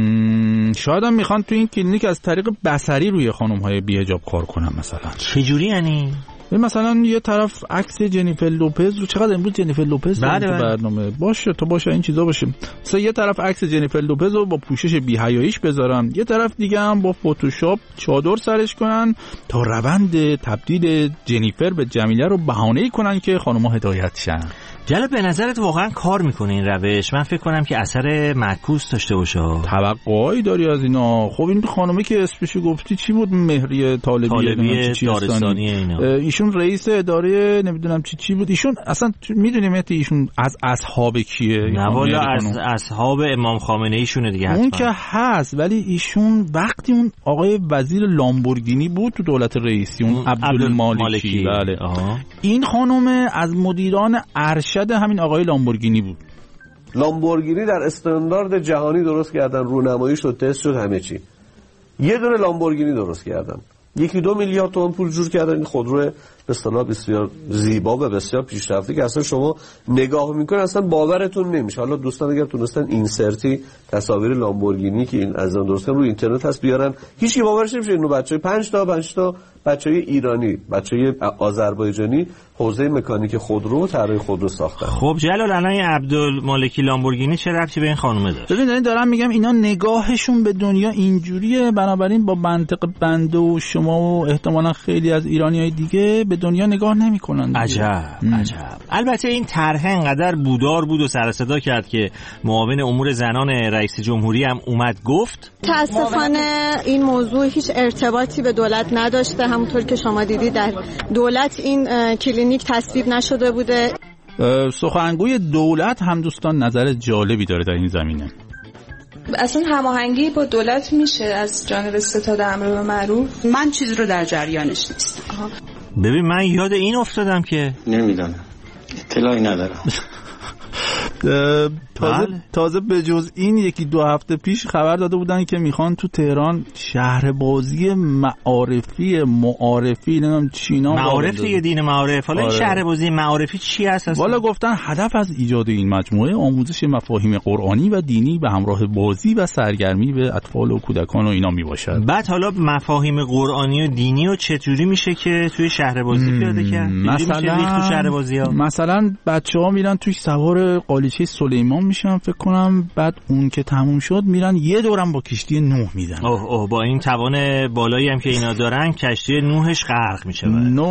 شاید هم میخوان تو این کلینیک از طریق بصری روی خانم‌های بی‌حجاب کار کنن مثلا. چجوری یعنی؟ مثلا یه طرف عکس جنیفر لوپز رو، چقدر امروز جنیفر لوپز تو برنامه باشه تا باشه این چیزا باشه. مثلا یه طرف عکس جنیفر لوپز رو با پوشش بی‌حیاییش بذارن، یه طرف دیگه هم با فتوشاپ چادر سرش کنن تا روند تبدیل جنیفر به جمیله رو بهانه‌ای کنن که خانم‌ها هدایت شن. جلال به نظرت واقعا کار میکنه این روش؟ من فکر کنم که اثر معکوس داشته باشه. توقعی داری از اینا؟ خب این خانومه که اسمشو گفتی چی بود؟ مهری طالبی دارستانی اینا. ایشون رئیس اداره نمیدونم چی بود. ایشون اصلا میدونیم ایشون از اصحاب کیه؟ نه والا از اصحاب امام خامنه ایشونه دیگه حتما. اون که هست، ولی ایشون وقتی اون آقای وزیر لامبورگینی بود تو دولت رئیسی، اون عبدالمالکی. بله. این خانومه از مدیران ارشد همین آقای لامبورگینی بود. لامبورگینی در استاندارد جهانی درست کردن، رونمایی شد، تست شد، همه چی. یه دونه لامبورگینی درست کردن، 1-2 میلیارد تومان پول جور کردن. این خودرو به اصطلاح بسیار زیبا و بسیار پیشرفته که اصلا شما نگاه میکنید اصلا باورتون نمیشه. حالا دوستان اگر تونستن اینسرتی تصاویر لامبورگینی که این از اون درست کردن روی اینترنت هست بیارن، هیچ کی باورش نمیشه. اینو بچهای 5 تا بچهای ایرانی، بچهای آذربایجانی حوزه مکانیک خودرو و طراحی خودرو ساختن. خب جلال، الان عبدالمالکی لامبورگینی چه ربطی به این خانومه داشت؟ ببین دارم میگم اینا نگاهشون به دنیا اینجوریه، بنابراین با منطق بنده و شما و احتمالاً خیلی از ایرانیای دیگه به دنیا نگاه نمی‌کنن. عجب. البته این طرح انقدر بودار بود و سر صدا کرد که معاون امور زنان رئیس جمهوری هم اومد گفت متاسفانه این موضوع هیچ ارتباطی به دولت نداشته. همونطور که شما دیدید در دولت این کلینیک تصویب نشده بوده. سخنگوی دولت هم دوستان نظر جالبی داره در این زمینه. اصلا هماهنگی با دولت میشه از جانب ستاد امر به معروف؟ من چیزی رو در جریانش نیستم. ببین من یاد این افتادم که نمیدونم، اطلاعی ندارم. تازه به جز این 1-2 هفته پیش خبر داده بودن که میخوان تو تهران شهر بازی معارفی نمیدونم چینا معارف دیگه، دین معارف. حالا این شهر بازی معارفی چی هست اصلا؟ والا گفتن هدف از ایجاد این مجموعه آموزش مفاهیم قرآنی و دینی به همراه بازی و سرگرمی به اطفال و کودکان و اینا میباشد. بعد حالا مفاهیم قرآنی و دینی و چطوری میشه که توی شهر بازی پیاده کرد؟ مثلا بچه‌ها میرن توی سوار قالیچه سلیمان میشن فکر کنم، بعد اون که تموم شد میرن یه دورم با کشتی نوح میزنن. اوه با این توان بالایی هم که اینا دارن کشتی نوحش غرق میشه.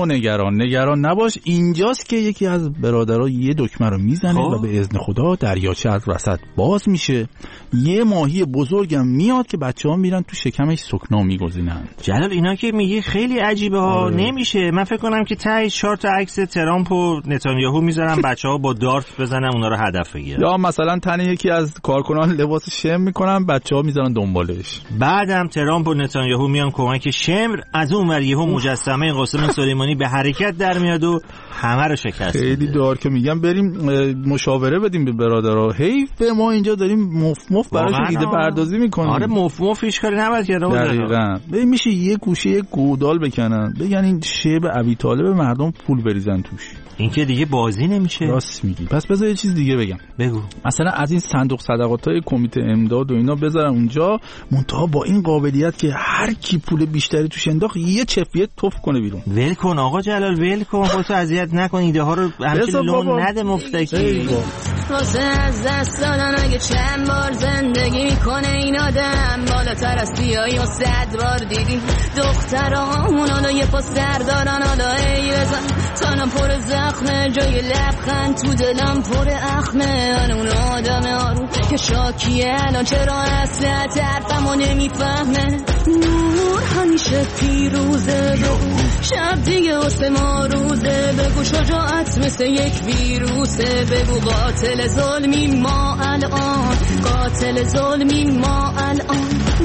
نگران نباش. اینجاست که یکی از برادرها یه دکمه رو میزنه و به اذن خدا دریاچه از وسط باز میشه، یه ماهی بزرگم میاد که بچه‌ها میرن تو شکمش سکنا میگزینن. جلال اینا که میگی خیلی عجیبه ها. نمیشه. من فکر کنم که ته 4 تا عکس ترامپ و نتانیاهو میذارن بچه‌ها با دارت بزنن اونا رو هدف بگیرن، یا مثلا تن یکی از کارکنان لباس شم میکنن بچه‌ها میذارن دنبالش. بعدم ترامپ و نتانیاهو میان کمک شمر، از اون ور یهو مجسمه قاسم سلیمانی به حرکت در میاد و همه رو شکست. خیلی دار که میگم بریم مشاوره بدیم به برادرها. حیف ما اینجا داریم مف براشون ایده پردازی میکنیم. آره مف هیچ کاری نباید کرد. دقیقاً. میشه یه گوشه گودال بکنن بگن این شعب ابی طالب مردم پول بریزن توش. این که دیگه بازی نمیشه. راست میگی. پس بذار یه چیز دیگه بگم. بگو. مثلا از این صندوق صدقاتای کمیته امداد و اینا بذارن اونجا، منتها با این قابلیت که هر کی پول بیشتری توش انداخت یه چفیه توف کنه بیرون. ول کن آقا جلال، ول کن، خودتو اذیت نکن، ایده ها رو همچین لون نده مفتکی. واسه از دست دادن اگه چند بار زندگی کنه این آدم، بالاتر از بیایی و 100 بار دیدی دخترامون حالا یه پا سر دارن، حالا ای بزن تنم پر زخمه، جای لبخند تو دلم پر اخمه. من اون آدم آروم که شاکیه الان چرا اصلا طرفمو نمیفهمه. نور همیشه پیروزه، شب دیگه واسه ما روزه. بگو شجاعت مثل یک ویروسه، بگو قاتل ظلمی ما الان، قاتل ظلمی ما الان.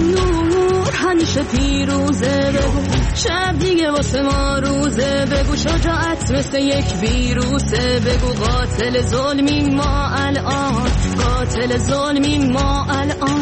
نور همیشه پیروزه، بگو شب دیگه واسه ما روزه. بگو شجاعت مثل یک ویروسه، بگو قاتل ظلمی ما الان، قاتل ظلمی ما الان.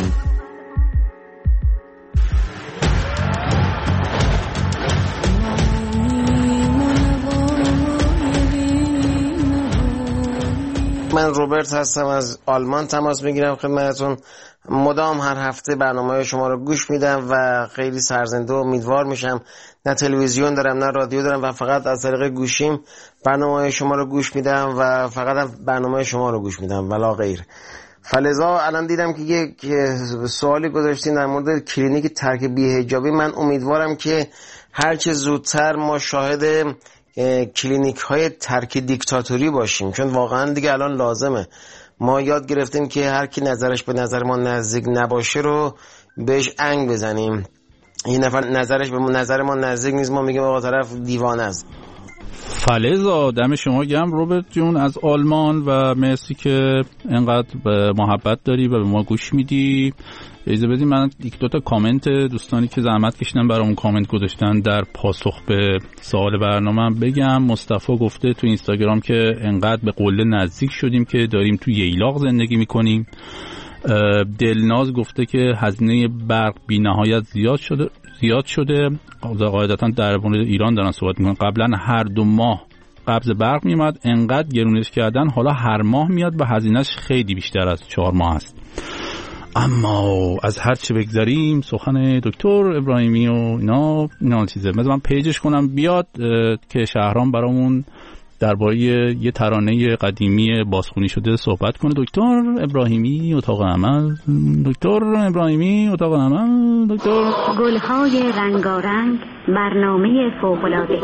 من روبرت هستم از آلمان تماس میگیرم خدمتتون. مدام هر هفته برنامه شما رو گوش میدم و خیلی سرزنده و امیدوار میشم. نه تلویزیون دارم نه رادیو دارم و فقط از طریق گوشیم برنامه شما رو گوش میدم و فقط برنامه شما رو گوش میدم ولا غیر. فلذا الان دیدم که یک سوالی گذاشتین در مورد کلینیک ترک بی‌حجابی. من امیدوارم که هر چه زودتر ما شاهد کلینیک های ترک دیکتاتوری باشیم، چون واقعا دیگه الان لازمه. ما یاد گرفتیم که هر کی نظرش به نظر ما نزدیک نباشه رو بهش انگ بزنیم. این نفر نظرش به نظر ما نزدیک نیست، ما میگیم آقا طرف دیوانه است. فلزا دم شما گرم روبرت جون از آلمان و مرسی که انقدر محبت داری و به ما گوش میدی. اجازه بدید من یک دو تا کامنت دوستانی که زحمت کشیدن برامون کامنت گذاشتن در پاسخ به سوال برنامه بگم. مصطفی گفته تو اینستاگرام که انقدر به قله نزدیک شدیم که داریم تو ییلاق زندگی میکنیم. دلناز گفته که هزینه برق بی نهایت زیاد شده. قاعدتا در مورد ایران دارن صحبت میکنن. قبلا هر 2 ماه قبض برق میومد، انقدر گرونش کردن حالا هر ماه میاد و هزینه‌اش خیلی بیشتر از 4 ماه است. اما از هر چه بگذاریم سخن دکتر ابراهیمی و اینا چیزه. مثلا من پیجش کنم بیاد که شهرام برامون درباره یه ترانه قدیمی بازخوانی شده صحبت کنه. دکتر ابراهیمی اتاق عمل. دکتر ابراهیمی اتاق عمل. دکتر گل‌های رنگارنگ، برنامه فوق‌العاده.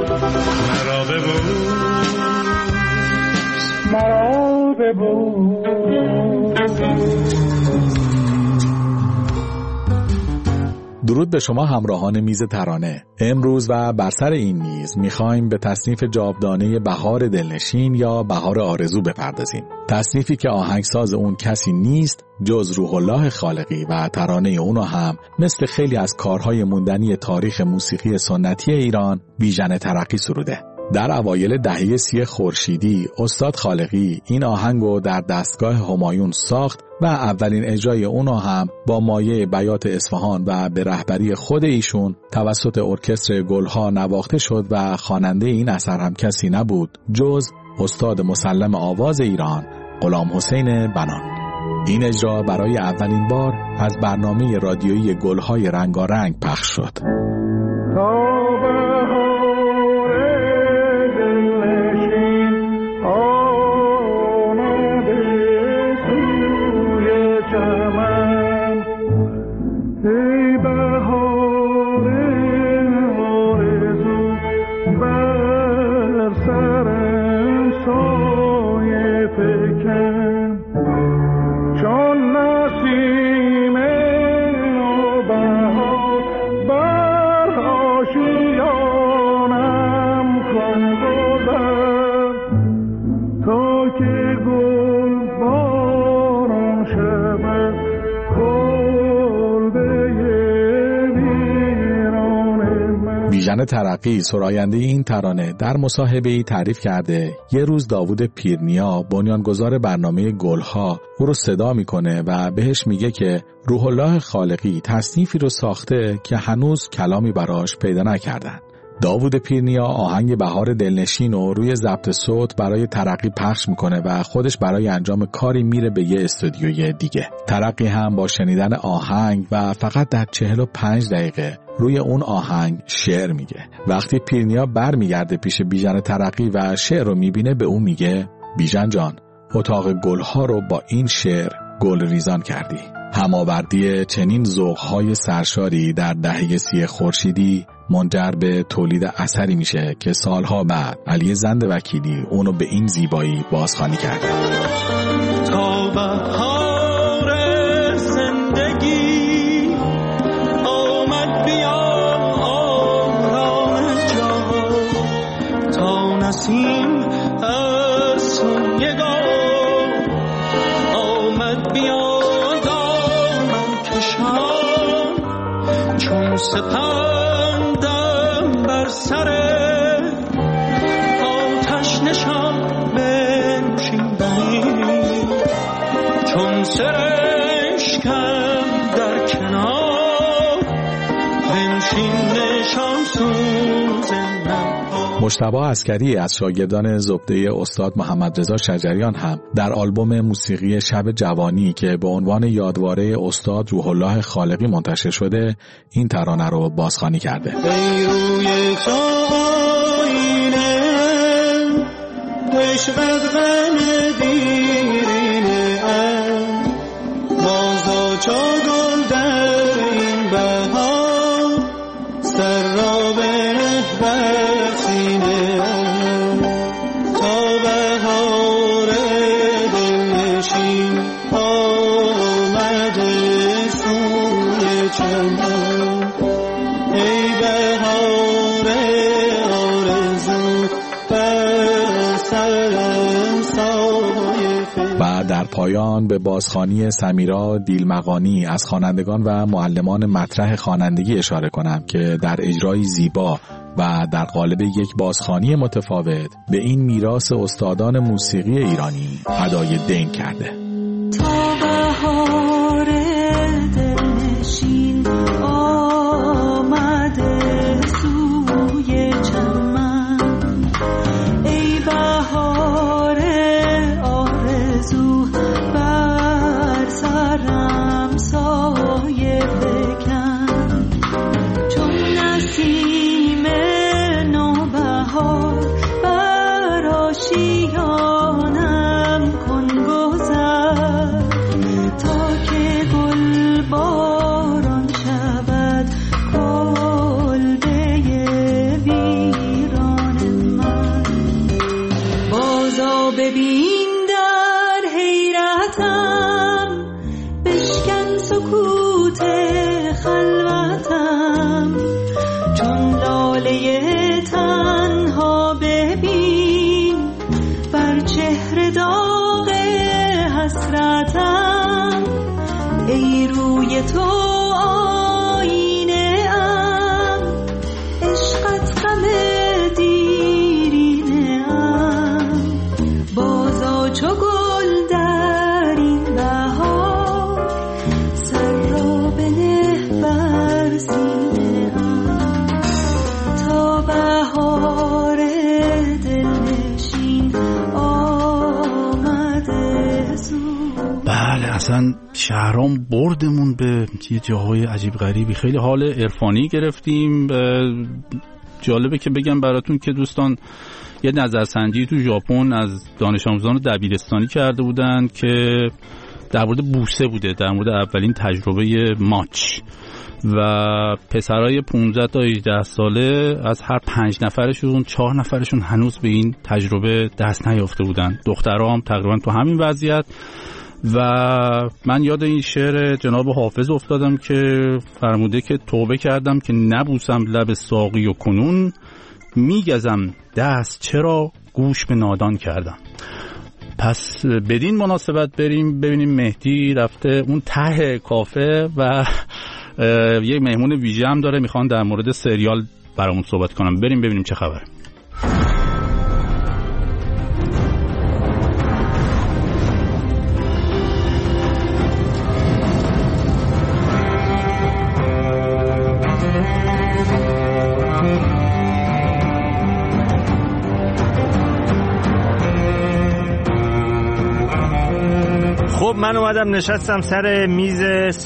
مرا ببوس. درود به شما همراهان میز ترانه. امروز و بر سر این میز میخوایم به تصنیف جاودانه بهار دلنشین یا بهار آرزو بپردازیم. تصنیفی که آهنگساز اون کسی نیست جز روح الله خالقی و ترانه اونو هم مثل خیلی از کارهای موندنی تاریخ موسیقی سنتی ایران بیژن ترقی سروده. در اوایل دهه 30 خورشیدی استاد خالقی این آهنگو در دستگاه همایون ساخت و اولین اجرای اونو هم با مایه بیات اصفهان و به رهبری خود ایشون توسط ارکستر گلها نواخته شد و خواننده این اثر هم کسی نبود جز استاد مسلم آواز ایران غلام حسین بنان. این اجرا برای اولین بار از برنامه رادیویی گلهای رنگارنگ پخش شد. بیژن ترقی سراینده این ترانه در مصاحبه‌ای تعریف کرده یه روز داوود پیرنیا بنیانگذار برنامه گلها او رو صدا میکنه و بهش میگه که روح الله خالقی تصنیفی رو ساخته که هنوز کلامی براش پیدا نکردن. داوود پیرنیا آهنگ بهار دلنشین رو روی ضبط صوت برای ترقی پخش میکنه و خودش برای انجام کاری میره به یه استودیوی دیگه. ترقی هم با شنیدن آهنگ و فقط در 45 دقیقه روی اون آهنگ شعر میگه. وقتی پیرنیا برمیگرده پیش بیژن ترقی و شعر رو میبینه به اون میگه بیژن جان اتاق گلها رو با این شعر گل ریزان کردی. هماوردی چنین ذوق‌های سرشاری در دهه 30 خورشیدی منجر به تولید اثری میشه که سالها بعد علی زند وکیلی اونو به این زیبایی بازخوانی کرده. تا بهار زندگی آمد بیا آرام جان، تا نسیم از سوی گل آمد بیا دامن کشان، چون سپندم بر سر آتش نشان بنشین بنی، چون سرشکم در کنار بنشین نشان سوزنم. مجتبی عسکری از شاگردان زبده استاد محمد رضا شجریان هم در آلبوم موسیقی شب جوانی که به عنوان یادواره استاد روح الله خالقی منتشر شده این ترانه رو بازخوانی کرده. ای روی تو آینه عشقت غم دیرینه بازا چاگل در این بهار سر را بره بر سینه، تا بهار دلنشین آمده سوی چمن، ای بهار آرزو بر پایان به بازخوانی سمیرا دیلمقانی از خوانندگان و معلمان مطرح خوانندگی اشاره کنم که در اجرای زیبا و در قالب یک بازخوانی متفاوت به این میراث استادان موسیقی ایرانی ادای دین کرده. تا بهار دلنشین آمده سوی چمن، ای بهار آرزو بر سرم سایه بکن، چون نسیم نوبهار بر آشیانم کن گذر، تا که گل باران شود کلبه ویران من. بازا ببین در حیرتم، بشکن سکوت خلوتم، چون لاله تنها ببین بر چهره داغ حسرتم، ای روی تو آینه ام، عشقت غم دیرینه ام، بازا چو گل در این بهار، سر را بنه بر سینه ام، تا بهار دلنشین آمده زود. بله، اصلا شهرام بردمون به یه جاهای عجیب غریبی. خیلی حال عرفانی گرفتیم. جالبه که بگم براتون که دوستان یه نظرسنجی تو ژاپن از دانش آموزان دبیرستانی کرده بودن که در مورد بوسه بوده، در مورد اولین تجربه ماچ، و پسرای 15 تا 18 ساله از هر 5 نفرشون 4 نفرشون هنوز به این تجربه دست نیافته بودن. دخترها هم تقریبا تو همین وضعیت. و من یاد این شعر جناب حافظ افتادم که فرموده که توبه کردم که نبوسم لب ساقی و کنون، میگزم دست چرا گوش به نادان کردم. پس بدین مناسبت بریم ببینیم مهدی رفته اون ته کافه و یک مهمون ویژه هم داره، میخوان در مورد سریال برامون صحبت کنم. بریم ببینیم چه خبره. من اومدم نشستم سر میز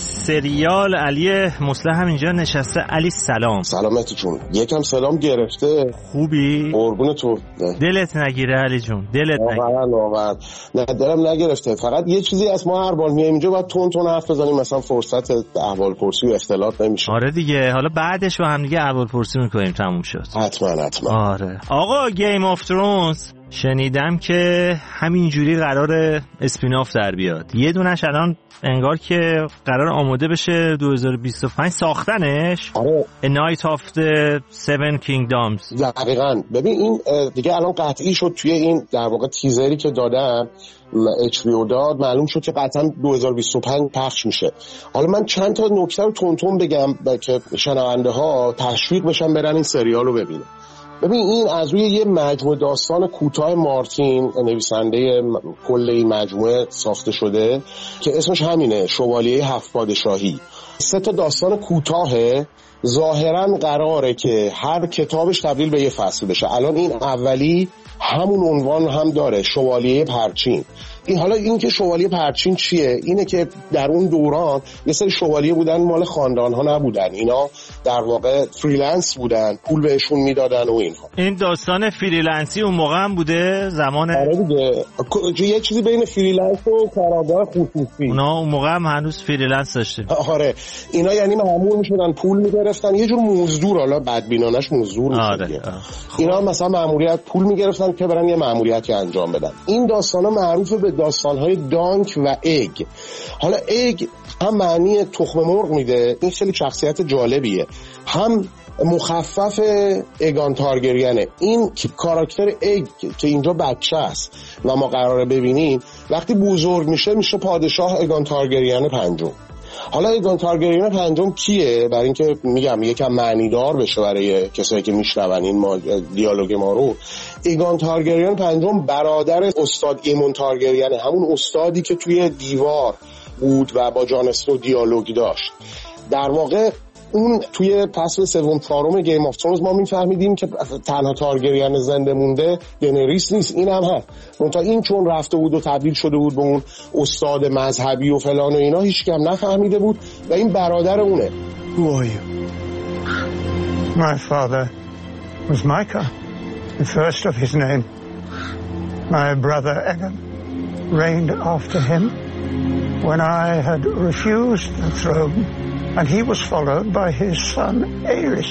سریال. علی مصلح هم اینجا نشسته. علی سلام. سلامتی جون. یکم سلام گرفته. خوبی؟ قربون تو. دلت نگیره علی جون، دلت نگیره. واقعا نه دلم نگرفته. فقط یه چیزی از ما هر بار میایم اینجا باید تون حرف بزنیم، مثلا فرصت احوال پرسی و اختلاط نمیشه. آره دیگه، حالا بعدش با هم دیگه احوال پرسی میکنیم، تموم شد. حتما. آره آقا، گیم آف ترونز شنیدم که همینجوری قرار اسپیناف در بیاد. یه دونش الان انگار که قرار آماده بشه 2025 ساختنش. آره. A Night of the Seven Kingdoms. دقیقاً. ببین این دیگه الان قطعی شد توی این در واقع تیزری که دادم HBO داد، معلوم شد که قطعا 2025 پخش میشه. حالا من چند تا نکته رو تون بگم که شنونده ها تشویق بشن برن این سریال رو ببینن. ببین این از روی یه مجموعه داستان کوتاه مارتین، نویسنده کل این مجموعه، ساخته شده که اسمش همینه، شوالیه 7 پادشاهی. 3 تا داستان کوتاهه. ظاهرا قراره که هر کتابش تبدیل به یه فصل بشه. الان این اولی همون عنوان هم داره، شوالیه پرچین. این حالا این که شوالیه پرچین چیه؟ اینه که در اون دوران یه سری شوالیه بودن، مال خاندان ها نبودن، اینا در واقع فریلنس بودن، پول بهشون میدادن و اینها. این داستان فریلنسی اون موقع هم بوده زمان. آره دیگه، یه چیزی بین فریلنس و کارآگاه خصوصی. اونا اون موقع هم هنوز فریلنس داشته. آره اینا یعنی مأمور میشدن، پول میگرفتن، یه جور مزدور، حالا بدبینانش مزدور میشد. آره. اینا مثلا مأموریت پول میگرفتن که برن یه مأموریتی انجام بدن. این داستانا معروفه به داستان‌های دانک و اگ. حالا اگ هم معنی تخم مرغ میده، این خیلی شخصیت جالبیه، هم مخفف اگان تارگریانه. این کاراکتر اگ که اینجا بچه است و ما قراره ببینیم، وقتی بزرگ میشه پادشاه ایگان تارگریان پنجم. حالا ایگان تارگریان پنجم کیه؟ برای اینکه میگم یکم معنیدار بشه برای کسایی که میشنون این دیالوگ ما رو، ایگان تارگریان پنجم برادر استاد ایمون تارگریان، همون استادی که توی دیوار بود و با جان اسنو دیالوگی داشت. در واقع اون توی فصل 3-4 گیم آف ترونز ما میفهمیدیم که تنها تارگریان زنده مونده دنریس نیست، این هم هست. منتها این چون رفته بود و تبدیل شده بود به اون استاد مذهبی و فلان و اینا، هیچ کم نفهمیده بود و این برادر اونه. Who are you? My father was Micah, the first of his name. My brother Egan reigned after him when I had refused the throne, and he was followed by his son Aerys,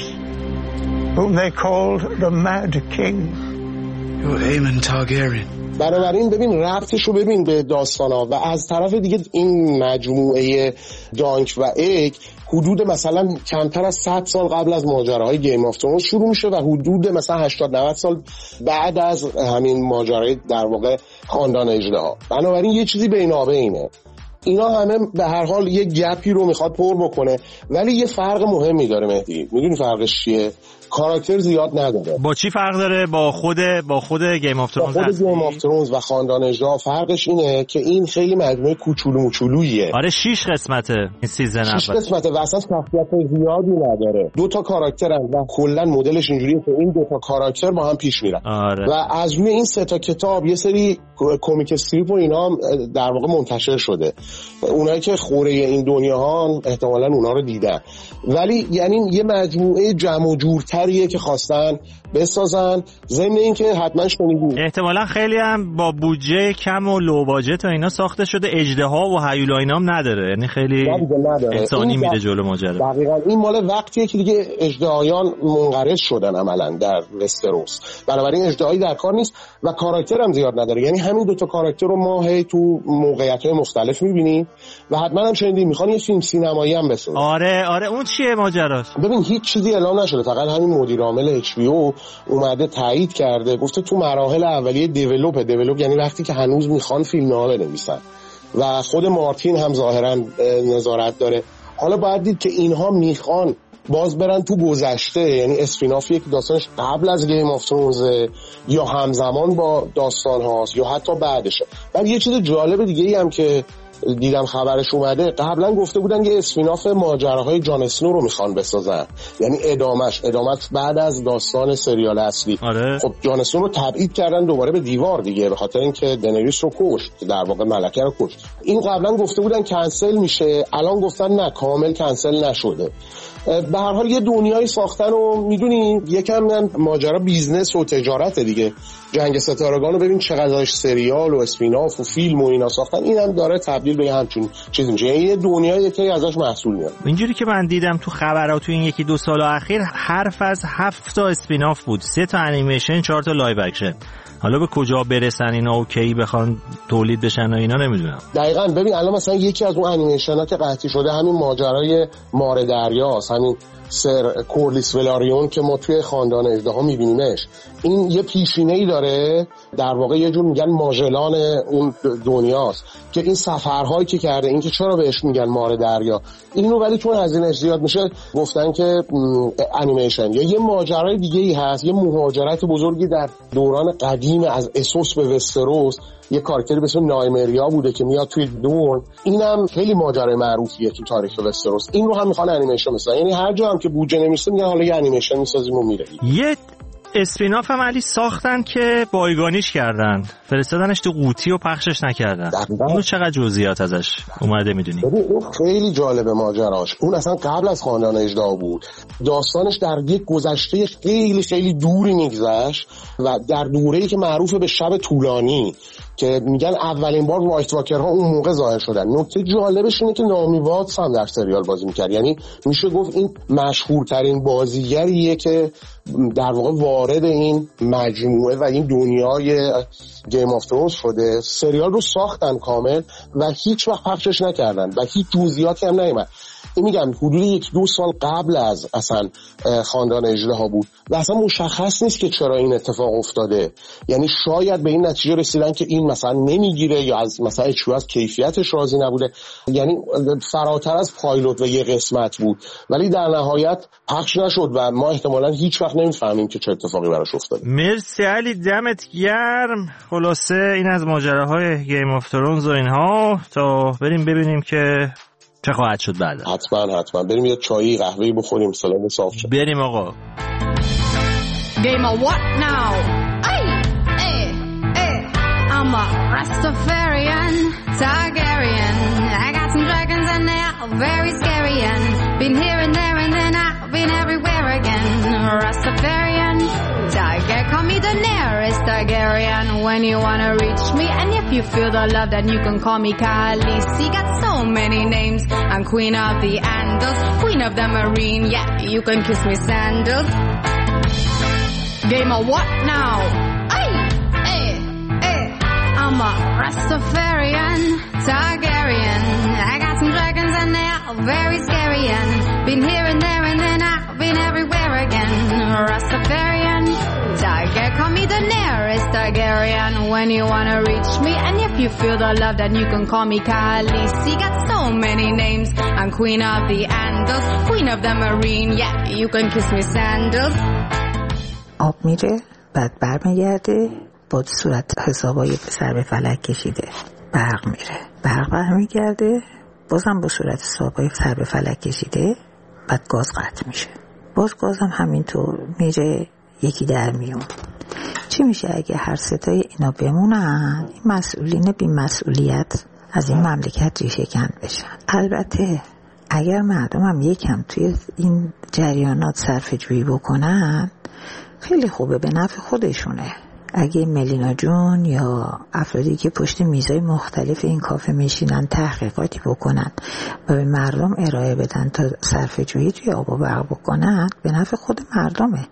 whom they called the Mad King. You're Aemon Targaryen. بنابراین ببین ربطشو ببین به داستانا. و از طرف دیگه این مجموعه دانک و اگ حدود مثلا کمتر از 100 سال قبل از ماجراهای گیم آف ترونز شروع میشه و حدود مثلا 80-90 سال بعد از همین ماجرای در واقع خاندان اژدها. بنابراین یه چیزی بینابینه. اینا همه به هر حال یه گپی رو میخواد پر بکنه، ولی یه فرق مهمی داره مهدی. میدونی فرقش چیه؟ کاراکتر زیاد نداره. با چی فرق داره؟ با خود گیم آف ترونز. با خود گیم آف ترونز و خاندان اژدها فرقش اینه که این خیلی مجموعه کوچولو موچولویه. آره 6 قسمته این سیزن اول. 6 قسمته و اصلا شخصیت زیادی نداره. 2 تا کاراکترن و کلا مدلش اینجوریه که این 2 تا کاراکتر با هم پیش میرن. آره. و از روی این 3 تا کتاب یه سری کمیک استریپ و اینا در واقع منتشر شده. اونایی که خوره این دنیاهان احتمالاً اونا رو دیدن. ولی یعنی یه مجموعه جمع و جورتریه که خواستن بسازن. ضمن این که حتما شنیدید احتمالاً خیلی هم با بودجه کم و لو باجت و اینا ساخته شده. اژدها و هیولا اینام نداره، یعنی خیلی انسانی میره جلو ماجرا. دقیقاً این مال وقتیه که دیگه اژدهایان منقرض شدن عملاً در وستروس، بنابراین اژدهایی در کار نیست و کاراکتر هم زیاد نداره. یعنی همین 2 تا کاراکتر رو ما هی تو موقعیت‌های مختلف می‌بینیم و حتما هم شنیدین میخوان یه فیلم سینمایی هم بسازن. آره اون چیه ماجراش؟ ببین هیچ چیزی اعلام نشده، فقط همین مدیر عامل HBO اومده تایید کرده، گفته تو مراحل اولیه دیولپ یعنی وقتی که هنوز میخوان فیلم‌ها بنویسن و خود مارتین هم ظاهرا نظارت داره. حالا باید دید که اینها میخوان باز برن تو گذشته، یعنی اسپیناف یک داستانش قبل از گیم آف ترونز یا همزمان با داستان هاست یا حتی بعدشه. بعد یه چیز جالب دیگه ای هم که دیدم خبرش اومده، قبلا گفته بودن یه اسپیناف ماجراهای جان اسنو رو میخوان بسازن، یعنی ادامش بعد از داستان سریال اصلی. آره. خب جان اسنو رو تبعید کردن دوباره به دیوار دیگه، به خاطر اینکه دنریس رو کشت، در واقع ملکه رو کشت. این قبلا گفته بودن کنسل میشه، الان گفتن نه کامل کنسل نشده. به هر حال یه دنیایی ساختن و میدونی یکم ماجرا بیزنس و تجارت دیگه. جنگ ستارگان رو ببین چقدرش سریال و اسپیناف و فیلم و اینا ساختن، اینم داره تبدیل به همچین چیزی میشه. یه دنیایی که ازش محصول میاد. اینجوری که من دیدم تو خبرات تو این 1-2 سال اخیر حرف از 7 تا اسپیناف بود، 3 تا انیمیشن، 4 تا لایو اکشن. حالا به کجا برسن اینا و کی بخوان تولید بشن و اینا نمیدونم. دقیقاً ببین الان مثلا یکی از اون انیمیشن‌ها که قطعی شده همین ماجرای مار دریاست، همین سر کورلیس ولاریون که ما توی خاندان اژدها می‌بینیمش. این یه پیشینه‌ای داره، در واقع یه جور میگن ماژلان اون دنیاست که این سفرهایی که کرده، این که چرا بهش میگن مار دریا، اینو ولی چون هزینه‌اش زیاد میشه گفتن که انیمیشن. یا یه ماجرای دیگه‌ای هست، یه مهاجرت بزرگی در دوران قدیم از اسوس به وستروس، یه کارکتری به اسم نایمریا بوده که میاد توی دورن. اینم خیلی ماجرای معروفیه تو تاریخ وستروس. این رو هم میخوان انیمیشن بسازن، یعنی هر جا هم که بودجه نمیشه میگن حالا یه انیمیشن میسازیم و میره. یه اسپیناف هم علی ساختن که بایگانیش کردن، فرستادنش تو قوطی و پخشش نکردن. اونو چقدر جزئیات ازش اومده میدونی؟ اون خیلی جالبه ماجراش. اون اصلا قبل از خاندان اژدها بود، داستانش در یک گذشته خیلی خیلی دوری میگذشت و در دوره‌ای که معروفه به شب طولانی که میگن اولین بار وایت واکرها اون موقع ظاهر شدن. نکته جالبش اینه که نامی واتس هم در سریال بازی میکرد، یعنی میشه گفت این مشهورترین بازیگریه که در واقع وارد این مجموعه و این دنیای گیم آف ترونز شده. سریال رو ساختن کامل و هیچ وقت پخشش نکردن و هیچ جزئیاتی هم نیومد. این میگم حدود 1-2 سال قبل از اصلا خاندان اژدها بود و اصلا مشخص نیست که چرا این اتفاق افتاده. یعنی شاید به این نتیجه رسیدن که این این مثلا نمیگیره یا از مثلا از کیفیتش راضی نبوده، یعنی فراتر از پایلوت و یه قسمت بود ولی در نهایت پخش نشد و ما احتمالاً هیچ وقت نمیفهمیم که چه اتفاقی براش افتاده. مرسی علی، دمت گرم. خلاصه این از ماجراهای گیم آف ترونز و اینها، تا بریم ببینیم که چه خواهد شد بعد. حتما بریم یه چایی قهوه‌ای بخوریم سلام صاف شد. بریم آقا. Game of what now? I'm a Rastafarian, Targaryen. I got some dragons and they are very scary and been here and there and then I've been everywhere again. Rastafarian, Targaryen, call me the nearest Targaryen when you wanna reach me. And if you feel the love then you can call me Khaleesi. Got so many names, I'm Queen of the Andals, Queen of the Marine, yeah, you can kiss me sandals. Game of what now? I'm a Rastafarian, Targaryen. I got some dragons and they are very scary and been here and there and then I've been everywhere again. Rastafarian, Targaryen, call me the nearest Targaryen when you wanna reach me. And if you feel the love then you can call me Khaleesi. Got so many names, I'm Queen of the Andals, Queen of the Marine, yeah, you can kiss me sandals. آب میره بعد برمیگرده با صورت حسابای سر به فلک کشیده. برق میره برق برمیگرده بازم با صورت حسابای سر به فلک کشیده. بعد گاز قطع میشه، باز گازم همینطور میره یکی در میون. چی میشه اگه هر ستای اینا بمونن؟ این مسئولین بی مسئولیت از این مملکت ریشه کن بشن. البته اگر مردم هم یکم توی این جریانات صرفه جویی بکنن خیلی خوبه، به نفع خودشونه. اگه ملینا جون یا افرادی که پشت میزای مختلف این کافه میشینن تحقیقاتی بکنن و به مردم ارائه بدن تا صرفه جویی توی آب و برق بکنن، به نفع خود مردمه.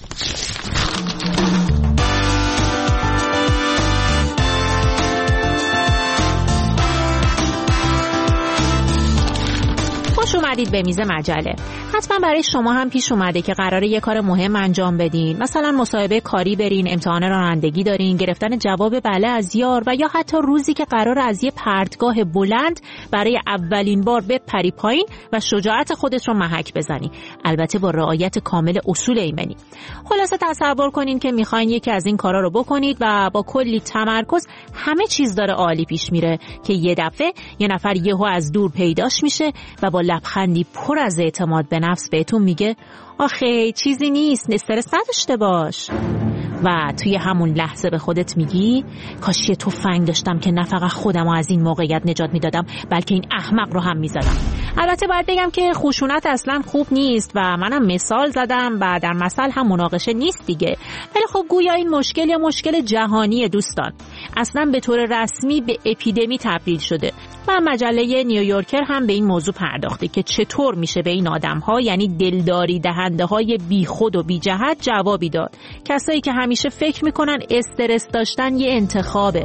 خوش اومدید به میز مجله. حتما برای شما هم پیش اومده که قراره یه کار مهم انجام بدین، مثلا مصاحبه کاری برین، امتحان رانندگی دارین، گرفتن جواب بله از یار و یا حتی روزی که قراره از یه پرتگاه بلند برای اولین بار بپری پایین و شجاعت خودت رو محک بزنی، البته با رعایت کامل اصول ایمنی. خلاصه تصور کنین که میخواین یکی از این کارا رو بکنید و با کلی تمرکز همه چیز داره عالی پیش میره که یه دفعه یه نفر یهو از دور پیداش میشه و با لبخندی پر از اعتماد به نفس بهتون میگه آخه چیزی نیست، استرس نداشته باش. و توی همون لحظه به خودت میگی کاش یه تفنگ داشتم که نه فقط خودمو از این موقعیت نجات میدادم بلکه این احمق رو هم میزدم. البته باید بگم که خشونت اصلا خوب نیست و منم مثال زدم و در مثل هم مناقشه نیست دیگه، ولی خب گویا این مشکل یا مشکل جهانی دوستان اصلا به طور رسمی به اپیدمی تبدیل شده و مجله نیویورکر هم به این موضوع پرداخته که چطور میشه به این آدم‌ها یعنی دلداری دهنده‌های بیخود و بی جهت جوابی داد، کسایی که همیشه فکر میکنن استرس داشتن یه انتخابه.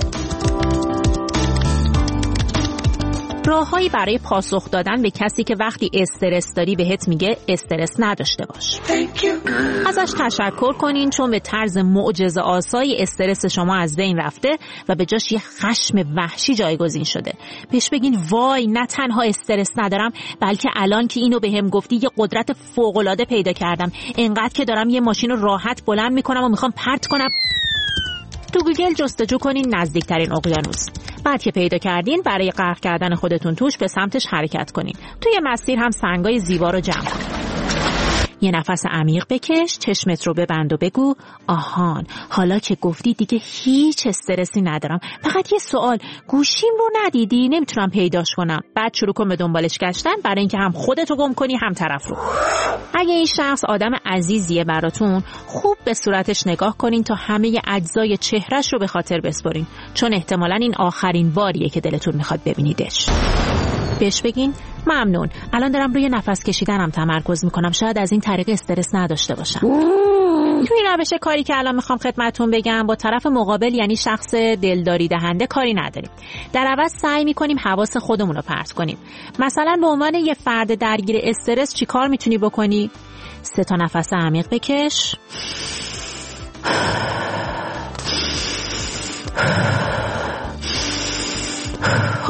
راههایی برای پاسخ دادن به کسی که وقتی استرس داری بهت میگه استرس نداشته باش. ازش تشکر کنین چون به طرز معجزه آسایی استرس شما از بین رفته و به جاش یه خشم وحشی جایگزین شده. بهش بگین وای نه تنها استرس ندارم بلکه الان که اینو بهم گفتی یه قدرت فوق‌العاده پیدا کردم، انقدر که دارم یه ماشین رو راحت بلند میکنم و میخوام پرت کنم. تو گوگل جستجو کنین نزدیکترین اقیانوس. بعد که پیدا کردین برای غرق کردن خودتون توش به سمتش حرکت کنین. توی مسیر هم سنگای زیبا رو جمع کنین. یه نفس عمیق بکش، چشمت رو ببند و بگو آهان حالا که گفتی دیگه هیچ استرسی ندارم، فقط یه سوال، گوشیم رو ندیدی؟ نمیتونم پیداش کنم. بعد شروع کن به دنبالش گشتن برای اینکه هم خودتو گم کنی هم طرف رو. اگه این شخص آدم عزیزیه براتون خوب به صورتش نگاه کنین تا همه اجزای چهرش رو به خاطر بسپارین چون احتمالاً این آخرین باریه که دلتون میخواد ببینیدش. بهش بگین ممنون، الان دارم روی نفس کشیدنم تمرکز میکنم، شاید از این طریق استرس نداشته باشم. توی روش کاری که الان میخوام خدمتتون بگم با طرف مقابل یعنی شخص دلداری دهنده کاری نداریم، در عوض سعی میکنیم حواس خودمون رو پرت کنیم. مثلا به عنوان یه فرد درگیر استرس چی کار میتونی بکنی؟ 3 تا نفس عمیق بکش،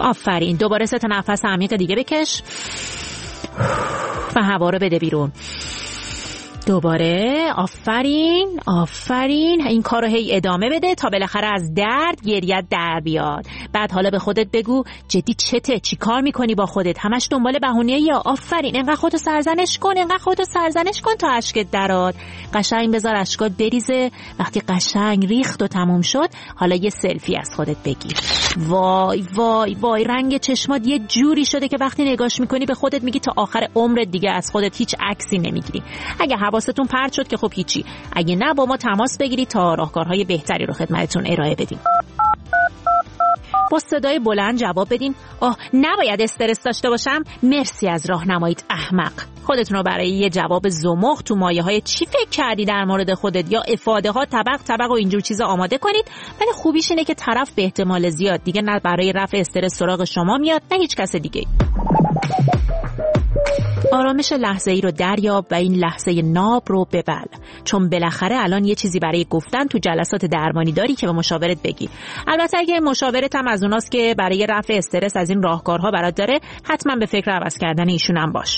آفرین. دوباره 3 تا نفس عمیق دیگه بکش و هوا رو بده بیرون. دوباره. آفرین آفرین. این کار رو هی ادامه بده تا بالاخره از درد گریت در بیاد. بعد حالا به خودت بگو جدی چته؟ چی کار میکنی با خودت؟ همش دنبال بهونه یا؟ آفرین. اینقدر خودتو سرزنش کن، اینقدر خودتو سرزنش کن تا اشکت دراد. قشنگ بذار اشکات بریزه. وقتی قشنگ ریخت و تموم شد، حالا یه سلفی از خودت بگیر. وای وای وای، رنگ چشمات یه جوری شده که وقتی نگاش میکنی به خودت میگی تا آخر عمرت دیگه از خودت هیچ عکسی نمیگیری. اگه حواستون پرت شد که خب هیچی، اگه نه با ما تماس بگیرید تا راهکارهای بهتری رو خدمتتون ارائه بدیم. با صدای بلند جواب بدین نباید استرس داشته باشم، مرسی از راهنماییت احمق. خودتون رو برای یه جواب زمخت تو مایه‌های چی فکر کردی در مورد خودت یا افاده ها طبق و اینجور چیزا آماده کنید. ولی خوبیش اینه که طرف به احتمال زیاد دیگه نه برای رفع استرس سراغ شما میاد نه هیچ کس دیگه. آرامش لحظه‌ای رو دریاب و این لحظه ناب رو ببل، چون بالاخره الان یه چیزی برای گفتن تو جلسات درمانی داری که به مشاورت بگی. البته اگه مشاورت هم از اوناست که برای رفع استرس از این راهکارها برات داره، حتما به فکر عوض کردن ایشون هم باش.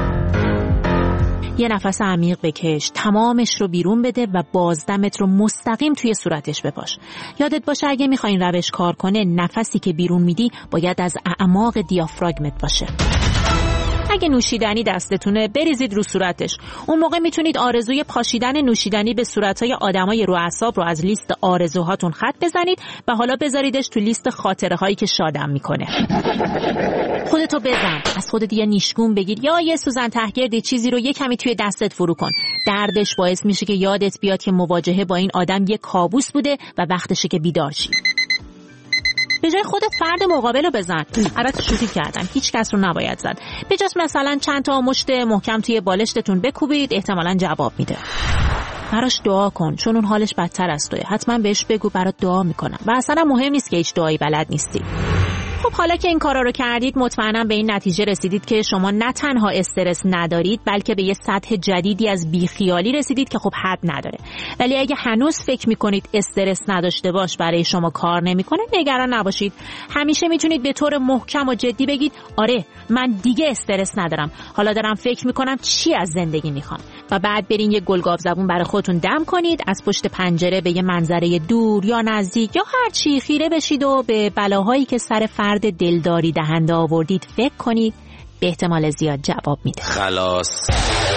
یه نفس عمیق بکش، تمامش رو بیرون بده و بازدمت رو مستقیم توی صورتش بپاش. یادت باشه اگه میخواین روش کار کنه، نفسی که بیرون میدی باید از اعماق دیافراگمت باشه. اگه نوشیدنی دستتونه بریزید رو صورتش. اون موقع میتونید آرزوی پاشیدن نوشیدنی به صورتهای آدمای رو اعصاب رو از لیست آرزوهاتون خط بزنید و حالا بذاریدش تو لیست خاطره هایی که شادم میکنه. خودتو بزن، از خودت یه نیشگون بگیر یا یه سوزن تهگردی چیزی رو یه کمی توی دستت فرو کن. دردش باعث میشه که یادت بیاد که مواجهه با این آدم یه کابوس بوده و وقتشه که بیدار شی. به جای خودت فرد مقابل رو بزن. البته شوخی کردم، هیچ کس رو نباید زد. به جاش مثلا چند تا مشت محکم توی بالشتتون بکوبید، احتمالاً جواب میده. براش دعا کن، چون اون حالش بدتر از توئه. حتما بهش بگو برات دعا میکنم و اصلا مهم نیست که هیچ دعایی بلد نیستی. خب حالا که این کارا رو کردید، مطمئناً به این نتیجه رسیدید که شما نه تنها استرس ندارید، بلکه به یه سطح جدیدی از بیخیالی رسیدید که خب حد نداره. ولی اگه هنوز فکر میکنید استرس نداشته باش برای شما کار نمیکنه، نگران نباشید. همیشه میتونید به طور محکم و جدی بگید آره من دیگه استرس ندارم، حالا دارم فکر میکنم چی از زندگی میخوام. و بعد برین یه گلگاو زبون برای خودتون دم کنید، از پشت پنجره به یه منظره دور یا نزدیک یا هر چی خیره بشید و به بلاهایی که سر فرد دلداری دهنده آوردید فکر کنید. به احتمال زیاد جواب میده. خلاص.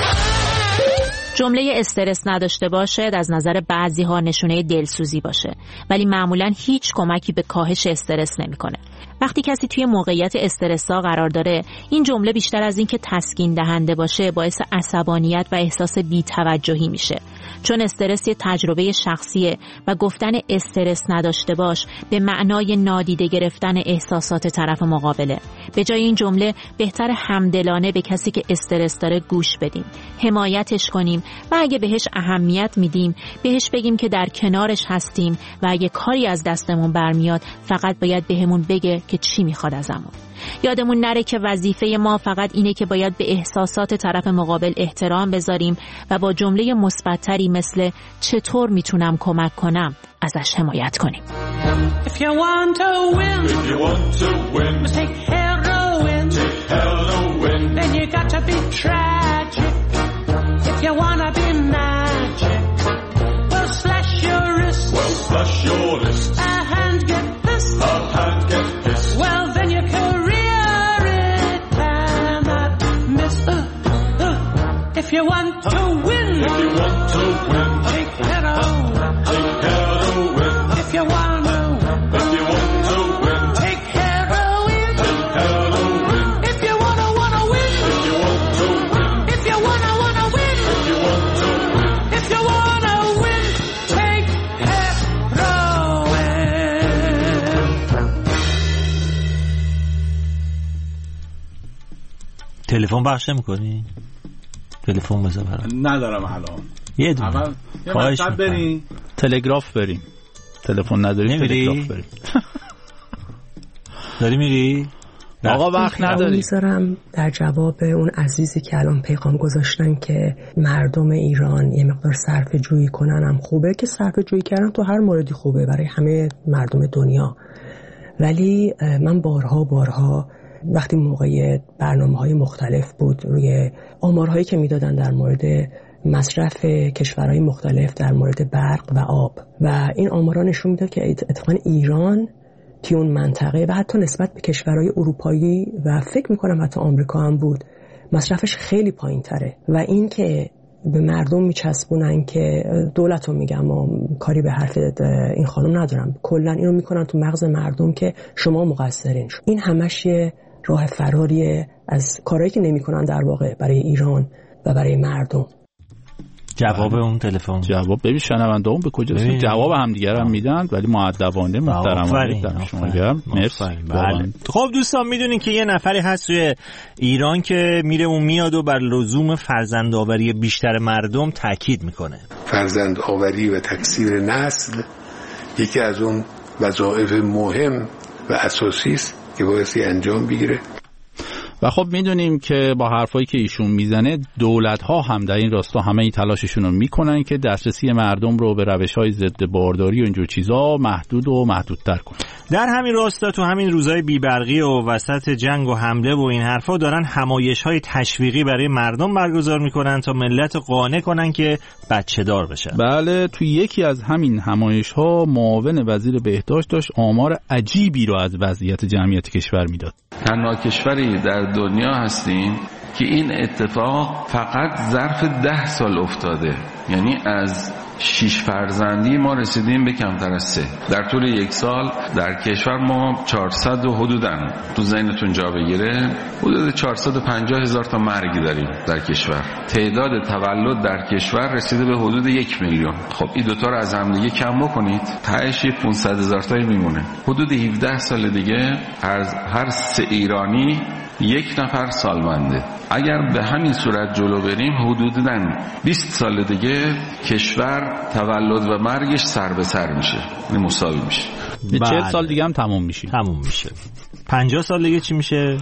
جمله استرس نداشته باشد از نظر بعضی ها نشونه دلسوزی باشه، ولی معمولا هیچ کمکی به کاهش استرس نمیکنه. وقتی کسی توی موقعیت استرس‌زا قرار داره، این جمله بیشتر از این که تسکین دهنده باشه باعث عصبانیت و احساس بی‌توجهی میشه، چون استرس یه تجربه شخصیه و گفتن استرس نداشته باش به معنای نادیده گرفتن احساسات طرف مقابله. به جای این جمله بهتر همدلانه به کسی که استرس داره گوش بدیم، حمایتش کنیم و اگه بهش اهمیت میدیم بهش بگیم که در کنارش هستیم و اگه کاری از دستمون برمیاد فقط باید بهمون بگه که چی میخواد ازمون. یادمون نره که وظیفه ما فقط اینه که باید به احساسات طرف مقابل احترام بذاریم و با جمله مثبت‌تری مثل چطور میتونم کمک کنم ازش حمایت کنیم. If you want to win, take heroin. Then you got to be tragic. If you wanna be magic, well slash your wrist. A hand get pissed. Well then your career it cannot miss. If you want to win, take heroin. If you want to win, take heroin. If you wanna win, if you wanna win, if you wanna win, take heroin. تلفن بخش نمی‌کنی؟ تلفن بزن برام. ندارم الان. یه دونه. اول یه مطلب بریم. تلگراف بریم. تلفن نداری تلگراف بریم. داری میری؟ آقا وقت نداری. میذارم در جواب اون عزیزی که الان پیغام گذاشتن که مردم ایران یه مقدار صرفه جویی کنن هم خوبه، که صرفه جویی کردن تو هر موردی خوبه برای همه مردم دنیا. ولی من بارها وقتی موقع برنامه‌های مختلف بود روی آمارهایی که میدادن در مورد مصرف کشورهای مختلف در مورد برق و آب و این آمارا نشون میداد که اتفاقا ایران توی اون منطقه و حتی نسبت به کشورهای اروپایی و فکر میکنم حتی آمریکا هم بود مصرفش خیلی پایین تره و این که به مردم میچسبونن که دولت رو میگم و کاری به حرف این خانم ندارم، کلا اینو میکنن تو مغز مردم که شما مقصرین. این همش یه راه فراریه از کارهایی که نمیکنن در واقع برای ایران و برای مردم. جواب اون تلفن، جواب ببین شنونده اون به کجا رسید، جواب همدیگه رو میدن ولی مؤدبانه محترمانه در شما گرم. مرسی. بله. خب دوستان میدونین که یه نفری هست توی ایران که میره و میاد و بر لزوم فرزندآوری بیشتر مردم تاکید میکنه. فرزندآوری و تکثیر نسل یکی از اون وظایف مهم و اساسی است که بایستی انجام بگیره. و خب میدونیم که با حرفایی که ایشون میزنه دولت‌ها هم در این راستا همه این تلاششون رو میکنن که دسترسی مردم رو به روش‌های ضد بارداری و اینجور چیزا محدود و محدودتر کنن. در همین راستا تو همین روزهای بیبرقی و وسط جنگ و حمله و این حرفا دارن همایش‌های تشویقی برای مردم برگزار میکنن تا ملت قانع کنن که بچه دار بشن. بله، تو یکی از همین همایش‌ها معاون وزیر بهداشت داشت آمار عجیبی رو از وضعیت جمعیت کشور میداد. تنها کشوری در دنیا هستیم که این اتفاق فقط ظرف 10 سال افتاده، یعنی از 6 فرزندی ما رسیدیم به کمتر از 3. در طول 1 سال در کشور ما 400 و حدوداً تو ذهنتون جا بگیره حدود 450,000 تا مرگ داریم در کشور. تعداد تولد در کشور رسیده به حدود 1 میلیون. خب این دوتا رو از هم دیگه کم بکنید تهش 500,000 تایی میمونه. حدود 17 سال دیگه از هر 3 ایرانی 1 نفر سالمنده. اگر به همین صورت جلو بریم حدوداً 20 سال دیگه کشور تولد و مرگش سر به سر میشه، یعنی مساوی میشه. 40 سال دیگه هم تموم میشه. 50 سال دیگه چی میشه؟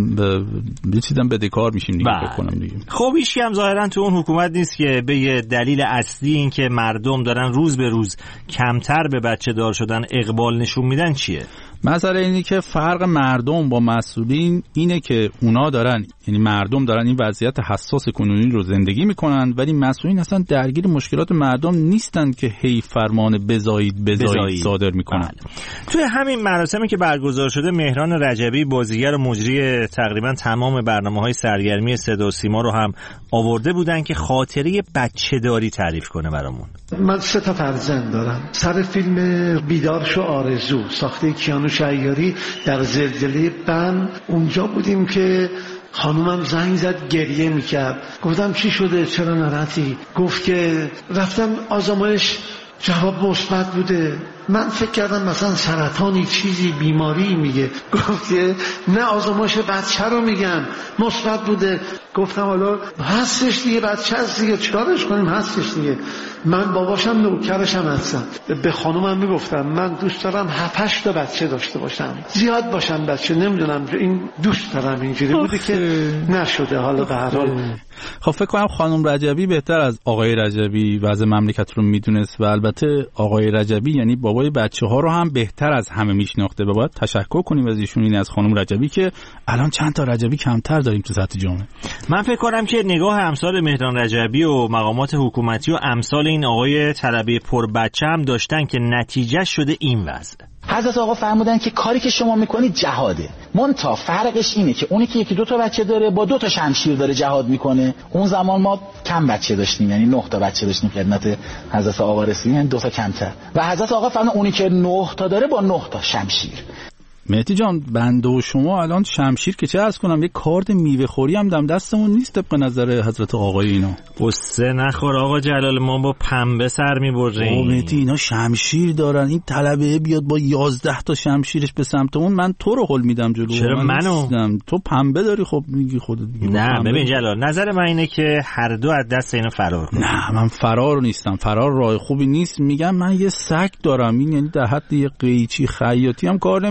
چیزام بدهکار میشیم دیگه فکر کنم دیگه. خب هیچ کی هم ظاهرا تو اون حکومت نیست که به یه دلیل اصلی این که مردم دارن روز به روز کمتر به بچه دار شدن اقبال نشون میدن چیه؟ مسئله اینه که فرق مردم با مسئولین اینه که اونا دارن، یعنی مردم دارن این وضعیت حساس کنونی رو زندگی میکنن ولی مسئولین اصلا درگیر مشکلات مردم نیستن که هی فرمان بزایید صادر میکنن. توی همین مراسمی که برگزار شده مهران رجبی بازیگر و مجری تقریبا تمام برنامه‌های سرگرمی صدا و سیما رو هم آورده بودن که خاطره بچه‌داری تعریف کنه برامون. من 3 تا فرزند دارم. سر فیلم بیدار شو آرزو ساخته کیانوش عیاری در زلزله بم اونجا بودیم که خانومم زنگ زد گریه میکرد. گفتم چی شده چرا ناراحتی؟ گفت که رفتم آزمایش جواب مثبت بوده. من فکر کردم مثلا سرطانی چیزی بیماری میگه. گفت که نه آزمایش بچه رو میگن مثبت بوده. گفتم حالا هستش دیگه، بچه هست دیگه چیکارش کنیم، هستش دیگه. من باباشم نوکرشم هستم. به خانومم میگفتم من دوست دارم 7-8 تا بچه داشته باشم، زیاد باشم بچه، نمیدونم این دوست دارم. اینجوری بوده که نشده. حالا به هر حال خب فکر کنم خانم رجبی بهتر از آقای رجبی وضع مملکت رو میدونست و البته آقای رجبی یعنی بابای بچه‌ها رو هم بهتر از همه میشناخته و باید تشکر کنیم از ایشون، این از خانم رجبی که الان چند تا رجبی کمتر داریم تو سطح جامعه. من فکر کنم که نگاه امثال مهران رجبی و مقامات حکومتی و امثال این آقای طلبه پر بچه هم داشتن که نتیجه شده این وضع. حضرت آقا فرمودن که کاری که شما میکنید جهاده، منتها فرقش اینه که اونی که 1-2 تا بچه داره با 2 تا شمشیر داره جهاد میکنه. اون زمان ما کم بچه داشتیم، یعنی 9 تا بچه داشتیم خدمت حضرت آقا رسیدیم، یعنی 2 تا کمتر. و حضرت آقا فرمودن اونی که 9 تا داره با 9 تا شمشیر. مهدی جان بنده و شما الان شمشیر که چه عرض کنم، یه کارد میوه خوری هم دم دستمون نیست طبق نظر حضرت آقای اینا. قصه نخور آقا جلال، ما با پنبه سر میبریم. مهدی اینا شمشیر دارن، این طلبه بیاد با 11 تا شمشیرش به سمت اون، من تو رو هل میدم جلو. چرا منو؟ تو پنبه داری، خب میگی خودت. نه ببین جلال، نظر من اینه که هر دو از دست اینا فرار کنیم. نه من فرار نیستم، فرار راه خوبی نیست. میگم من یه سگ دارم، این یعنی در حد یه قیچی خیاطی هم کار نمیکنه،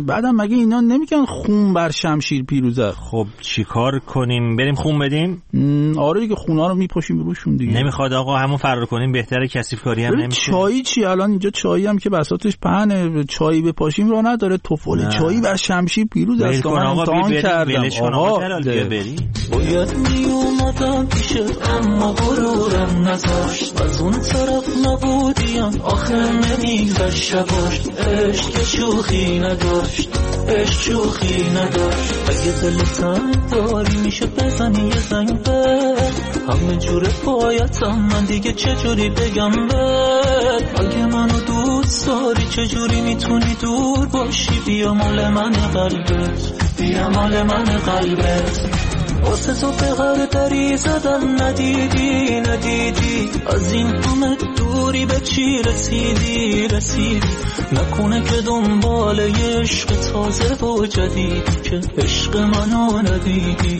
بعدم مگه اینا نمیگن خون بر شمشیر پیروزه؟ خب چیکار کنیم؟ بریم خون بدیم؟ آره دیگه، خونا رو میپاشیم روشون دیگه. نمیخواد آقا همون فرار کنیم بهتره، کثیف کاری هم نمیشه. چایی چی الان اینجا چایی هم که بساطش پهنه، چایی بپاشیم راه نداره. توفل چایی بر شمشیر پیروزه است. من امتحان کردم. آقا بری. باید میومدم پیشت اما غرورم نذاشت، از اون طرف نبودیم آخه نمیگذشت شباش. عشق که شوخی نداشت، عشق شوخی نداشت. اگه دلتم داری میشه بزنی یه زنگ به همه جوره بایدم، من دیگه چجوری بگم بهت؟ اگه منو دوست داری چجوری میتونی دور باشی؟ بیا مال من قلبت، بیا مال من قلبت. واسه تو به هر دری زدم ندیدی، از این همه دوری به چی رسیدی؟ نکنه که دنبال یه عشق تازه و جدید، که عشق منو ندیدی.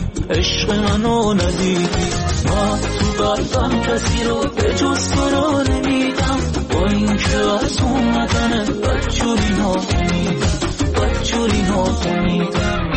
من تو قلبم کسی رو به جز تو رو نمیدم، با این که از اومدنه بدجوری نامیدم.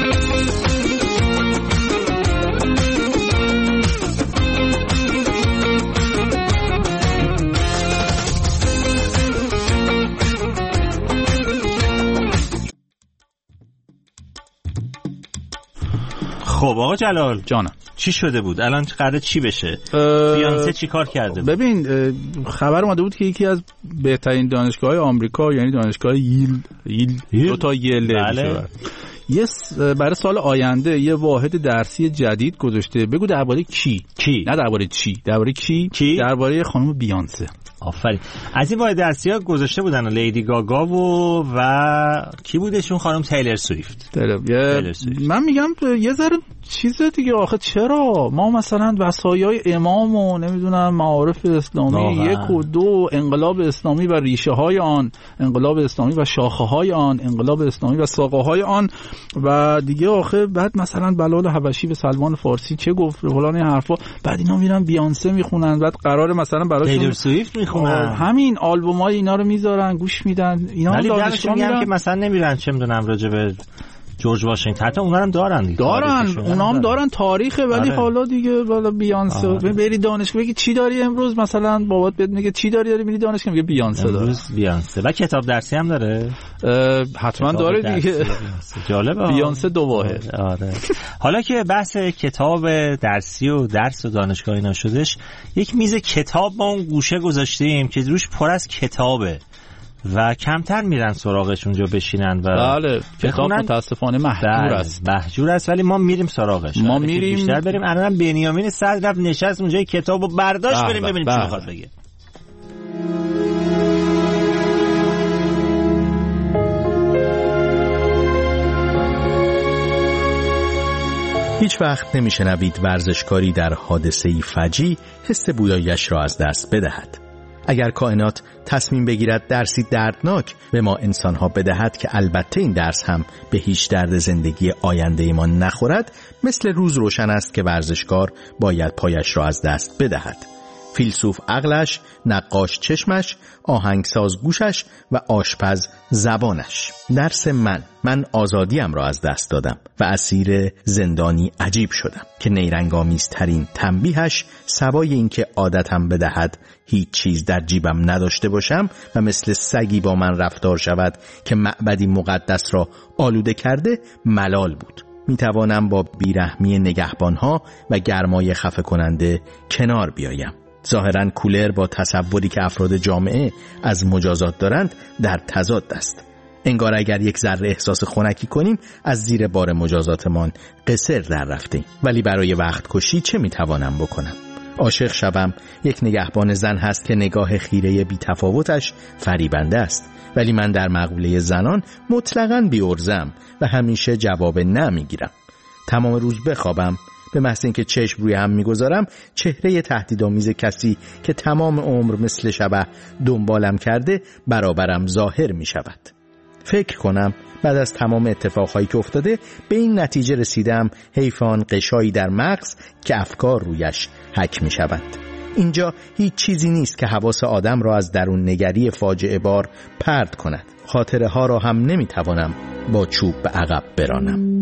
خب آقا جلال جانم، چی شده بود؟ الان قراره چی بشه؟ بیانسه چی کار کرده بود؟ ببین خبر اومده بود که یکی از بهترین دانشگاه‌های آمریکا، یعنی دانشگاه ییل 2 تا ییل برای سال آینده یه واحد درسی جدید گذاشته. بگو درباره کی؟ نه درباره چی، درباره کی؟ درباره خانم بیانسه. آفرین. از این واحد درسی‌ها گذاشته بودن لیدی گاگا و کی بودشون؟ خانم تیلر سویفت. من میگم یه ذره چیز دیگه آخه، چرا ما مثلا وصایای امام و نمیدونم معارف اسلامی 1 و 2، انقلاب اسلامی و ریشه های آن، انقلاب اسلامی و شاخه های آن، انقلاب اسلامی و ساقه های آن، و دیگه آخه بعد مثلا بلال حبشی به سلمان فارسی چه گفت فلان حرفا، بعد اینا میرن بیانسه میخونن، بعد قرار مثلا براشون تیلر سویفت میخونن، همین آلبومای اینا رو میذارن گوش میدن. اینا ولی دانشگاه میگن که مثلا نمیرن چه میدونم راجع به جورج واشنگتن، حتی اونا هم دارن اونا هم دارن تاریخه، ولی حالا دیگه بالا بیانسه بری دانشگاه بگی چی داری امروز، مثلا بابات بهت میگه چی داری میری دانشگاه میگه بیانسه داره. بیانسه و کتاب درسی هم داره، حتما داره دیگه. جالبه بیانسه 2 واحد. آره. حالا که بحث کتاب درسی و درس و دانشگاه اینا شدش، یک میز کتاب ما اون گوشه گذاشتیم که روش پر از کتابه و کمتر میرن سراغش اونجا بشینن و بله کتاب متاسفانه محجور است، ولی ما میریم سراغش. ما میریم بیشتر بریم. الان بنیامین صدر رفت نشست اونجا کتابو برداشت، بریم ببینیم چی میخواد بگه. هیچ وقت نمیشنوید ورزشکاری در حادثه‌ای فجیع حس بودایی‌اش را از دست بدهد. اگر کائنات تصمیم بگیرد درسی دردناک به ما انسانها بدهد که البته این درس هم به هیچ درد زندگی آینده ما نخورد، مثل روز روشن است که ورزشکار باید پایش را از دست بدهد. فیلسوف عقلش، نقاش چشمش، آهنگساز گوشش و آشپز زبانش. درس من آزادیم را از دست دادم و اسیر زندانی عجیب شدم که نیرنگامیزترین تنبیهش سوای این که عادتم بدهد هیچ چیز در جیبم نداشته باشم و مثل سگی با من رفتار شود که معبدی مقدس را آلوده کرده ملال بود. می توانم با بیرحمی نگهبانها و گرمای خفه کننده کنار بیایم. ظاهراً کولر با تصوری که افراد جامعه از مجازات دارند در تضاد است. انگار اگر یک ذره احساس خنکی کنیم از زیر بار مجازاتمان قصر در رفتیم. ولی برای وقت کشی چه می توانم بکنم؟ عاشق شبم یک نگهبان زن هست که نگاه خیره بی تفاوتش فریبنده است، ولی من در مقوله زنان مطلقاً بی‌عرضه‌ام و همیشه جواب نه میگیرم. تمام روز بخوابم، به محض اینکه چشم روی هم میگذارم چهره تهدیدآمیز کسی که تمام عمر مثل شبح دنبالم کرده برابرم ظاهر می شود. فکر کنم بعد از تمام اتفاقهایی که افتاده به این نتیجه رسیدم حیفان قشایی در مغز که افکار رویش حک می شود. اینجا هیچ چیزی نیست که حواس آدم را از درون نگری فاجعه بار پرت کند. خاطره ها را هم نمیتوانم با چوب به عقب برانم.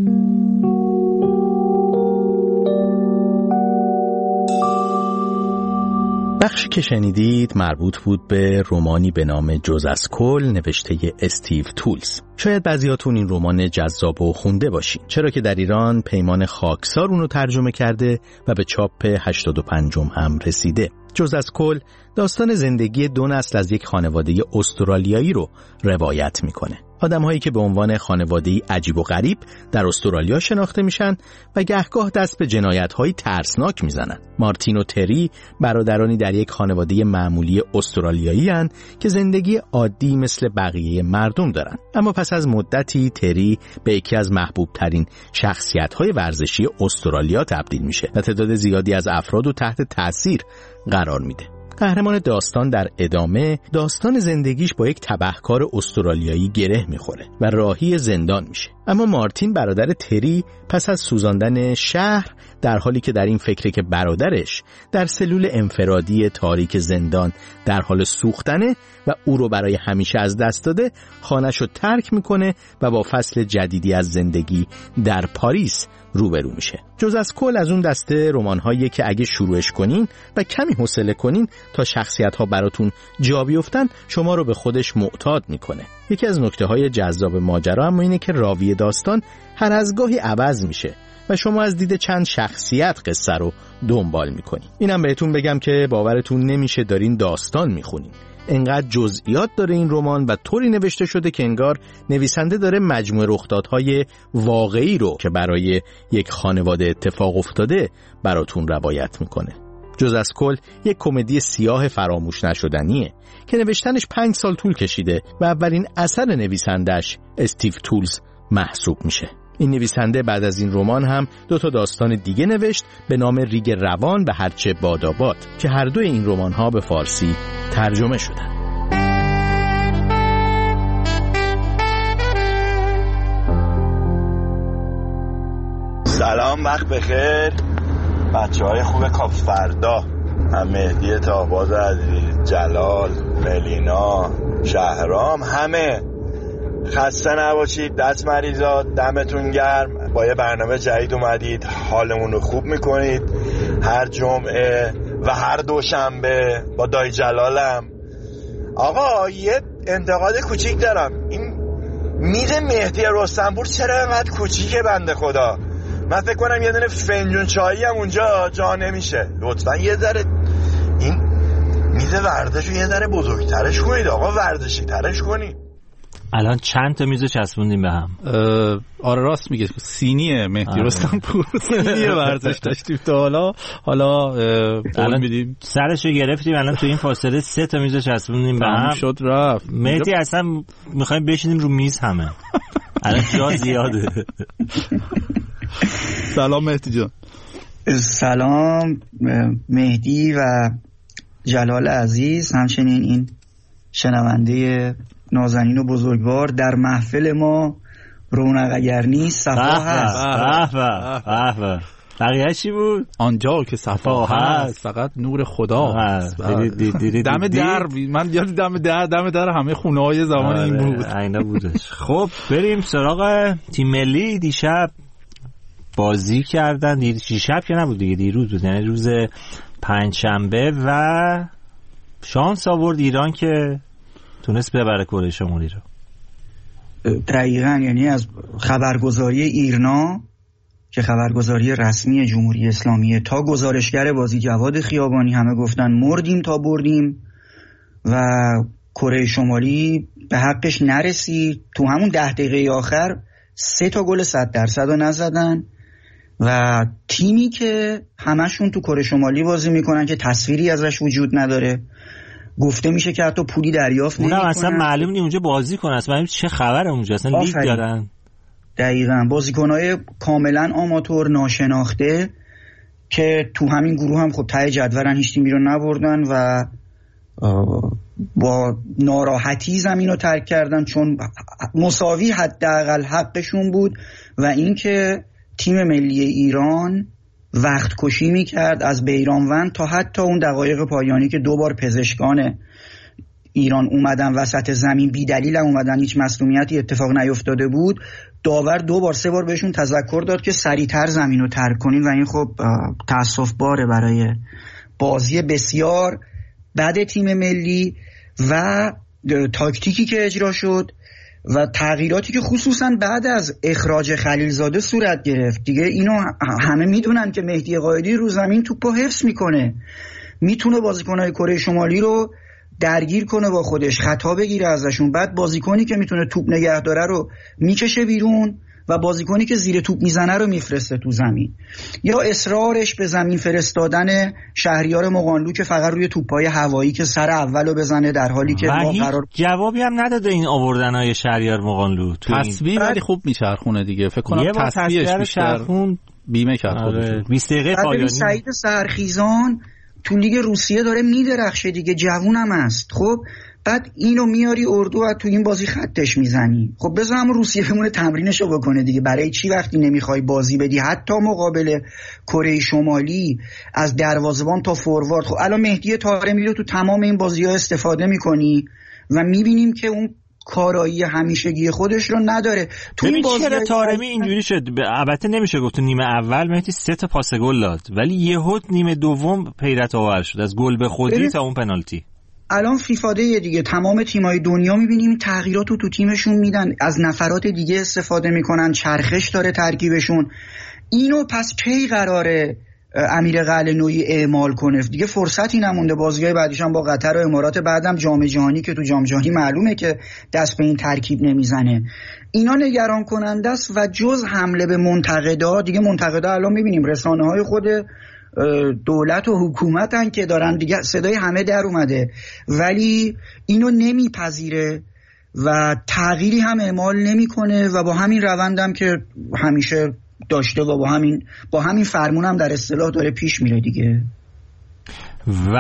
بخشی که شنیدید مربوط بود به رمانی به نام جز از کل نوشته استیو تولز. شاید بعضیاتون این رمان جذاب و خونده باشین، چرا که در ایران پیمان خاکسار اونو ترجمه کرده و به چاپ 85 هم رسیده. جز از کل داستان زندگی دو نسل از یک خانواده استرالیایی رو روایت میکنه. آدم‌هایی که به عنوان خانواده‌ای عجیب و غریب در استرالیا شناخته میشن و گهگاه دست به جنایت‌های ترسناک میزنن. مارتین و تری برادرانی در یک خانواده معمولی استرالیایی هستند که زندگی عادی مثل بقیه مردم دارن. اما پس از مدتی تری به یکی از محبوب‌ترین شخصیت‌های ورزشی استرالیا تبدیل میشه و تعداد زیادی از افراد رو تحت تأثیر قرار میده. قهرمان داستان در ادامه داستان زندگیش با یک تبهکار استرالیایی گره میخوره و راهی زندان میشه. اما مارتین برادر تری پس از سوزاندن شهر در حالی که در این فکره که برادرش در سلول انفرادی تاریک زندان در حال سوختنه و او رو برای همیشه از دست داده، خانه‌شو رو ترک میکنه و با فصل جدیدی از زندگی در پاریس روبرو میشه. جز از کل از اون دسته رمان‌هایی که اگه شروعش کنین و کمی حوصله کنین تا شخصیت‌ها براتون جا بیفتن شما رو به خودش معتاد میکنه. یکی از نکته‌های جذاب ماجرا اما اینه که راوی داستان هر از گاهی عوض میشه و شما از دید چند شخصیت قصه رو دنبال میکنین. اینم بهتون بگم که باورتون نمیشه دارین داستان میخونین. انقدر جزئیات داره این رمان و طوری نوشته شده که انگار نویسنده داره مجموعه رخدادهای واقعی رو که برای یک خانواده اتفاق افتاده براتون روایت میکنه. جز از کل یک کمدی سیاه فراموش نشدنیه که نوشتنش 5 سال طول کشیده و اولین اثر نویسندش استیو تولز محسوب میشه. این نویسنده بعد از این رمان هم 2 داستان دیگه نوشت به نام ریگ روان و هرچه باداباد که هر دوی این رمان‌ها به فارسی ترجمه شدن. سلام، وقت بخیر بچه‌های خوب کافردا، هم مهدی تاباز عزیز، جلال، ملینا، شهرام، همه خسته نباشید. دست مریضات، دمتون گرم. با یه برنامه جدید اومدید، حالمون رو خوب میکنید. هر جمعه و هر دوشنبه با دای جلالم. آقا یه انتقاد کوچیک دارم، این میز مهدی رستنپور چرا اینقدر کوچیکه بنده خدا؟ من فکر کنم یه دونه فنجون چایی هم اونجا جا نمیشه. لطفا یه ذره این میز ورزش رو یه ذره بزرگترش کنید آقا، ورزشی ترش کنید. الان چند تا میز چسبوندیم به هم؟ آره راست میگه، سینی مهدی رستنپور سینی ورزش داشتیم تا حالا میدیم سرشو گرفتیم. الان تو این فاصله 3 تا میز چسبوندیم به هم، شد رفت. مهدی اصلا میخوایم بشینیم رو میز همه، الان جا زیاده. سلام مهدی جان. سلام مهدی و جلال عزیز، همچنین این شنونده نازنین و بزرگوار. در محفل ما رونق اگر نیست صفا هست. بقیه چی بود؟ آنجا که صفا هست فقط نور خدا هست. دم در، من یاد دم در همه خونه های زمان این بود. اینا بودش. خب بریم سراغ تیم ملی. دیشب بازی کردن، دیشب که نبود دیگه، دیروز بود، یعنی روز پنجشنبه، و شانس آورد ایران که تونست ببره کره شمالی رو. دقیقاً، یعنی از خبرگزاری ایرنا که خبرگزاری رسمی جمهوری اسلامی تا گزارشگر بازی جواد خیابانی همه گفتن مردیم تا بردیم و کره شمالی به حقش نرسید. تو همون 10 دقیقه آخر 3 گل 100% رو نزدن و تیمی که همشون تو کره شمالی بازی میکنن که تصویری ازش وجود نداره، گفته میشه که حتی پولی دریافت نمیکنن. اونم اصلا معلوم نیست اونجا بازی کنن، اصلا چه خبره اونجا، اصلا لیگ دارن. دقیقاً، بازیکنای کاملا آماتور ناشناخته که تو همین گروه هم خب ته جدولن، هیچ تیمی رو نبردن و با ناراحتی زمین رو ترک کردن، چون مساوی حداقل حقشون بود. و اینکه تیم ملی ایران وقت کشی میکرد از بیرانوند تا حتی اون دقایق پایانی که 2 بار پزشکان ایران اومدن وسط زمین بی دلیل اومدن، هیچ مصدومیتی اتفاق نیفتاده بود. داور 2 بار 3 بار بهشون تذکر داد که سریعتر زمین رو ترک کنین و این خب تأسف باره برای بازی بسیار بد تیم ملی و تاکتیکی که اجرا شد و تغییراتی که خصوصا بعد از اخراج خلیلزاده صورت گرفت. دیگه اینو همه میدونن که مهدی قائدی رو زمین توپو حفظ میکنه، میتونه بازیکنهای کره شمالی رو درگیر کنه با خودش، خطا بگیره ازشون. بعد بازیکنی که میتونه توپ نگه داره رو میکشه بیرون و بازیکنی که زیر توپ میزنه رو میفرسته تو زمین. یا اصرارش به زمین فرستادن شهریار مقانلو که فقط روی توپای هوایی که سر اولو بزنه، در حالی که ما قرار جوابی هم نداده این آوردنهای شهریار مقانلو. تصویر ولی خوب میچرخونه دیگه، فکر کنم تصویرش بیشتر بیمه کرد. 20 دقیقه پایانی سعید سرخیزان تو لیگ روسیه داره میدرخشه دیگه، جوونم است. خب بعد اینو میاری اردو و تو این بازی خطش میزنی. خب بذار هم روسیه بمونه تمرینشو بکنه دیگه. برای چی وقتی نمیخوای بازی بدی حتی مقابل کره شمالی از دروازه‌بان تا فوروارد؟ خب الان مهدی طارمی رو تو تمام این بازی‌ها استفاده میکنی و میبینیم که اون کارایی همیشگی خودش رو نداره. تو این بازی چرا طارمی اینجوری شد؟ البته نمیشه گفت تو نیمه اول مهدی 3 تا پاس گل داد، ولی یهو نیمه دوم حیرت آور شد از گل به خودی تا اون پنالتی. الان فیفاده دیگه تمام تیمای دنیا میبینیم تغییرات رو تو تیمشون میدن، از نفرات دیگه استفاده میکنن، چرخش داره ترکیبشون. اینو پس کی قراره امیر قلعه‌نویی اعمال کنه؟ دیگه فرصتی نمونده. بازی‌های بعدیش هم با قطر و امارات، بعدم جام جهانی که تو جام جهانی معلومه که دست به این ترکیب نمیزنه. اینا نگران کننده است و جز حمله به منتقدا، دیگه منتقدا الان میبینیم رسانه‌های خود دولت و حکومتن که دارن دیگه صدای همه در اومده، ولی اینو نمیپذیره و تغییری هم اعمال نمیکنه و با همین روندم که همیشه داشته و با همین فرمونم در اصطلاح داره پیش میره دیگه. و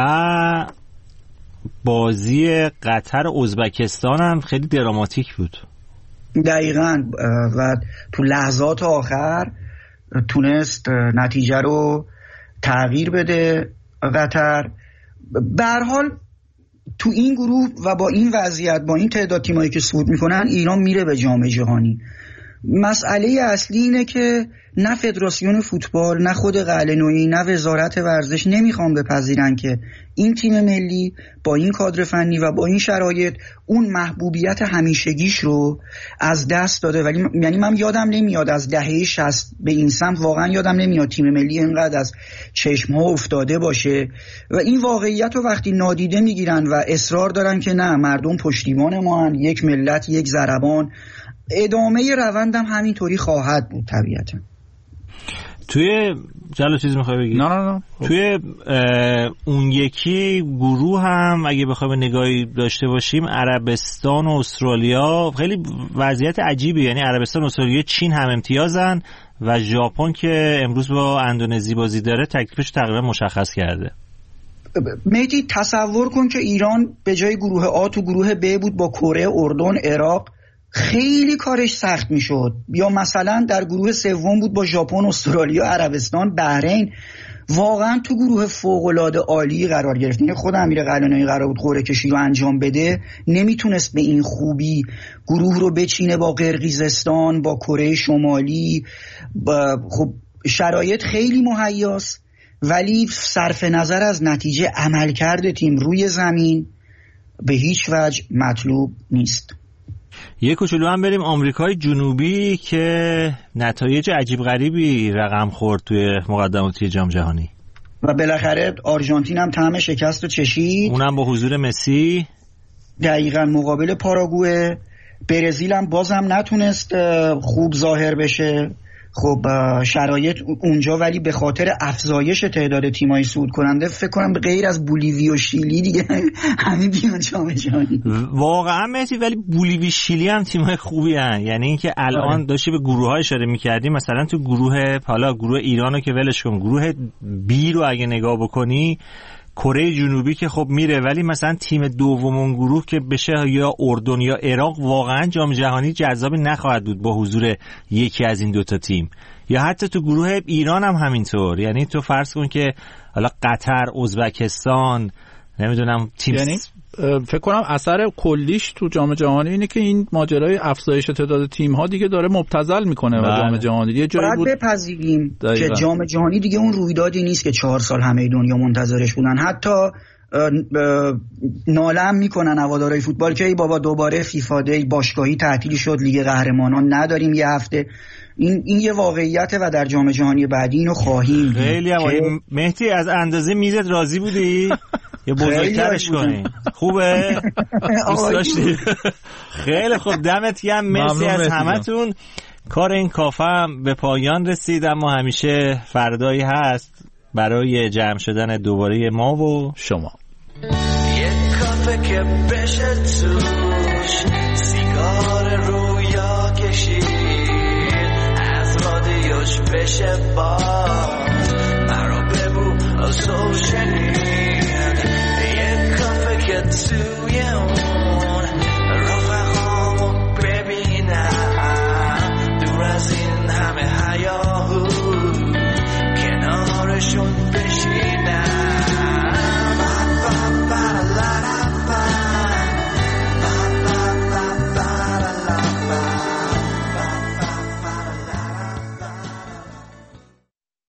بازی قطر ازبکستان هم خیلی دراماتیک بود. دقیقاً و تو لحظات آخر تونست نتیجه رو تغییر بده قطر. به هر حال تو این گروه و با این وضعیت، با این تعداد تیمایی که صعود میکنن، ایران میره به جام جهانی. مسئله اصلی اینه که نه فدراسیون فوتبال، نه خود قلعه‌نویی، نه وزارت ورزش نمیخوان بپذیرن که این تیم ملی با این کادر فنی و با این شرایط اون محبوبیت همیشگیش رو از دست داده. ولی یعنی من یادم نمیاد از دهه 60 به این سمت، واقعا یادم نمیاد تیم ملی اینقدر از چشم‌ها افتاده باشه و این واقعیت رو وقتی نادیده میگیرن و اصرار دارن که نه، مردم پشتیبان ما هن، یک ملت، یک ضربان، ادامه روندم همینطوری خواهد بود طبیعتا. توی جلو چیز میخوای بگی؟ نه توی اون یکی گروه هم اگه بخوایم نگاهی داشته باشیم، عربستان و استرالیا خیلی وضعیت عجیبی، یعنی عربستان، استرالیا، چین هم امتیازن و ژاپن که امروز با اندونزی بازی داره تکلیفش تقریبا مشخص کرده. مهدی تصور کن که ایران به جای گروه آ تو گروه ب بود با کره، اردن، عراق، خیلی کارش سخت میشد. یا مثلا در گروه سوم بود با ژاپن، استرالیا، عربستان، بحرین، واقعا تو گروه فوق‌العاده عالی قرار گرفت. یعنی خود امیر قلعه‌نویی قرار بود قرعه کشی رو انجام بده، نمیتونست به این خوبی گروه رو بچینه با قرقیزستان، با کره شمالی. خب شرایط خیلی مهیاست، ولی صرف نظر از نتیجه عملکرد تیم روی زمین به هیچ وجه مطلوب نیست. یه کوچولو هم بریم آمریکای جنوبی که نتایج عجیب غریبی رقم خورد توی مقدماتی جام جهانی و بالاخره آرژانتین هم طعم شکست رو چشید، اونم با حضور مسی. دقیقاً مقابل پاراگوئه. برزیل هم بازم نتونست خوب ظاهر بشه. خب شرایط اونجا ولی به خاطر افزایش تعداد تیمای صعود کننده فکر کنم به غیر از بولیوی و شیلی دیگه همین بیان جام جهانی. واقعا مهدی ولی بولیوی، شیلی هم تیمای خوبی هن. یعنی اینکه الان داشتی به گروه ها اشاره می‌کردی، مثلا تو گروه، حالا گروه ایرانو که ولش کن، گروه بی رو اگه نگاه بکنی کره جنوبی که خب میره، ولی مثلا تیم دوم گروه که بشه یا اردن یا عراق، واقعا جام جهانی جذابی نخواهد بود با حضور یکی از این دوتا تیم. یا حتی تو گروه ایران هم همینطور، یعنی تو فرض کن که حالا قطر، ازبکستان، نمیدونم تیم، یعنی فکر کنم اثر کلیش تو جام جهانی اینه که این ماجرای افزایش تعداد تیم‌ها دیگه داره مبتذل میکنه و جام جهانی یه جایی بود بپذیریم که جام جهانی دیگه اون رویدادی نیست که 4 سال همه دنیا منتظرش بودن. حتی نالم میکنن هوادارهای فوتبال که ای بابا دوباره فیفا دی باشگاهی تعطیل شد، لیگ قهرمانان نداریم یه هفته. این یه واقعیته و در جام جهانی بعدی اینو خواهیم. خیلی مهدی از اندازه میزت راضی بودی؟ یه بزرگترش کنی. خوبه؟ دوست داشتی؟ خیلی خوب، دمت گرم، مرسی از همتون. کار این کافه هم به پایان رسید، اما همیشه فردایی هست برای جمع شدن دوباره ما و شما. یه کافه که بشه توش سیگار رویا کشید، از رادیوش بشه باز مرا ببو از روشنید. یه کافه که توی اون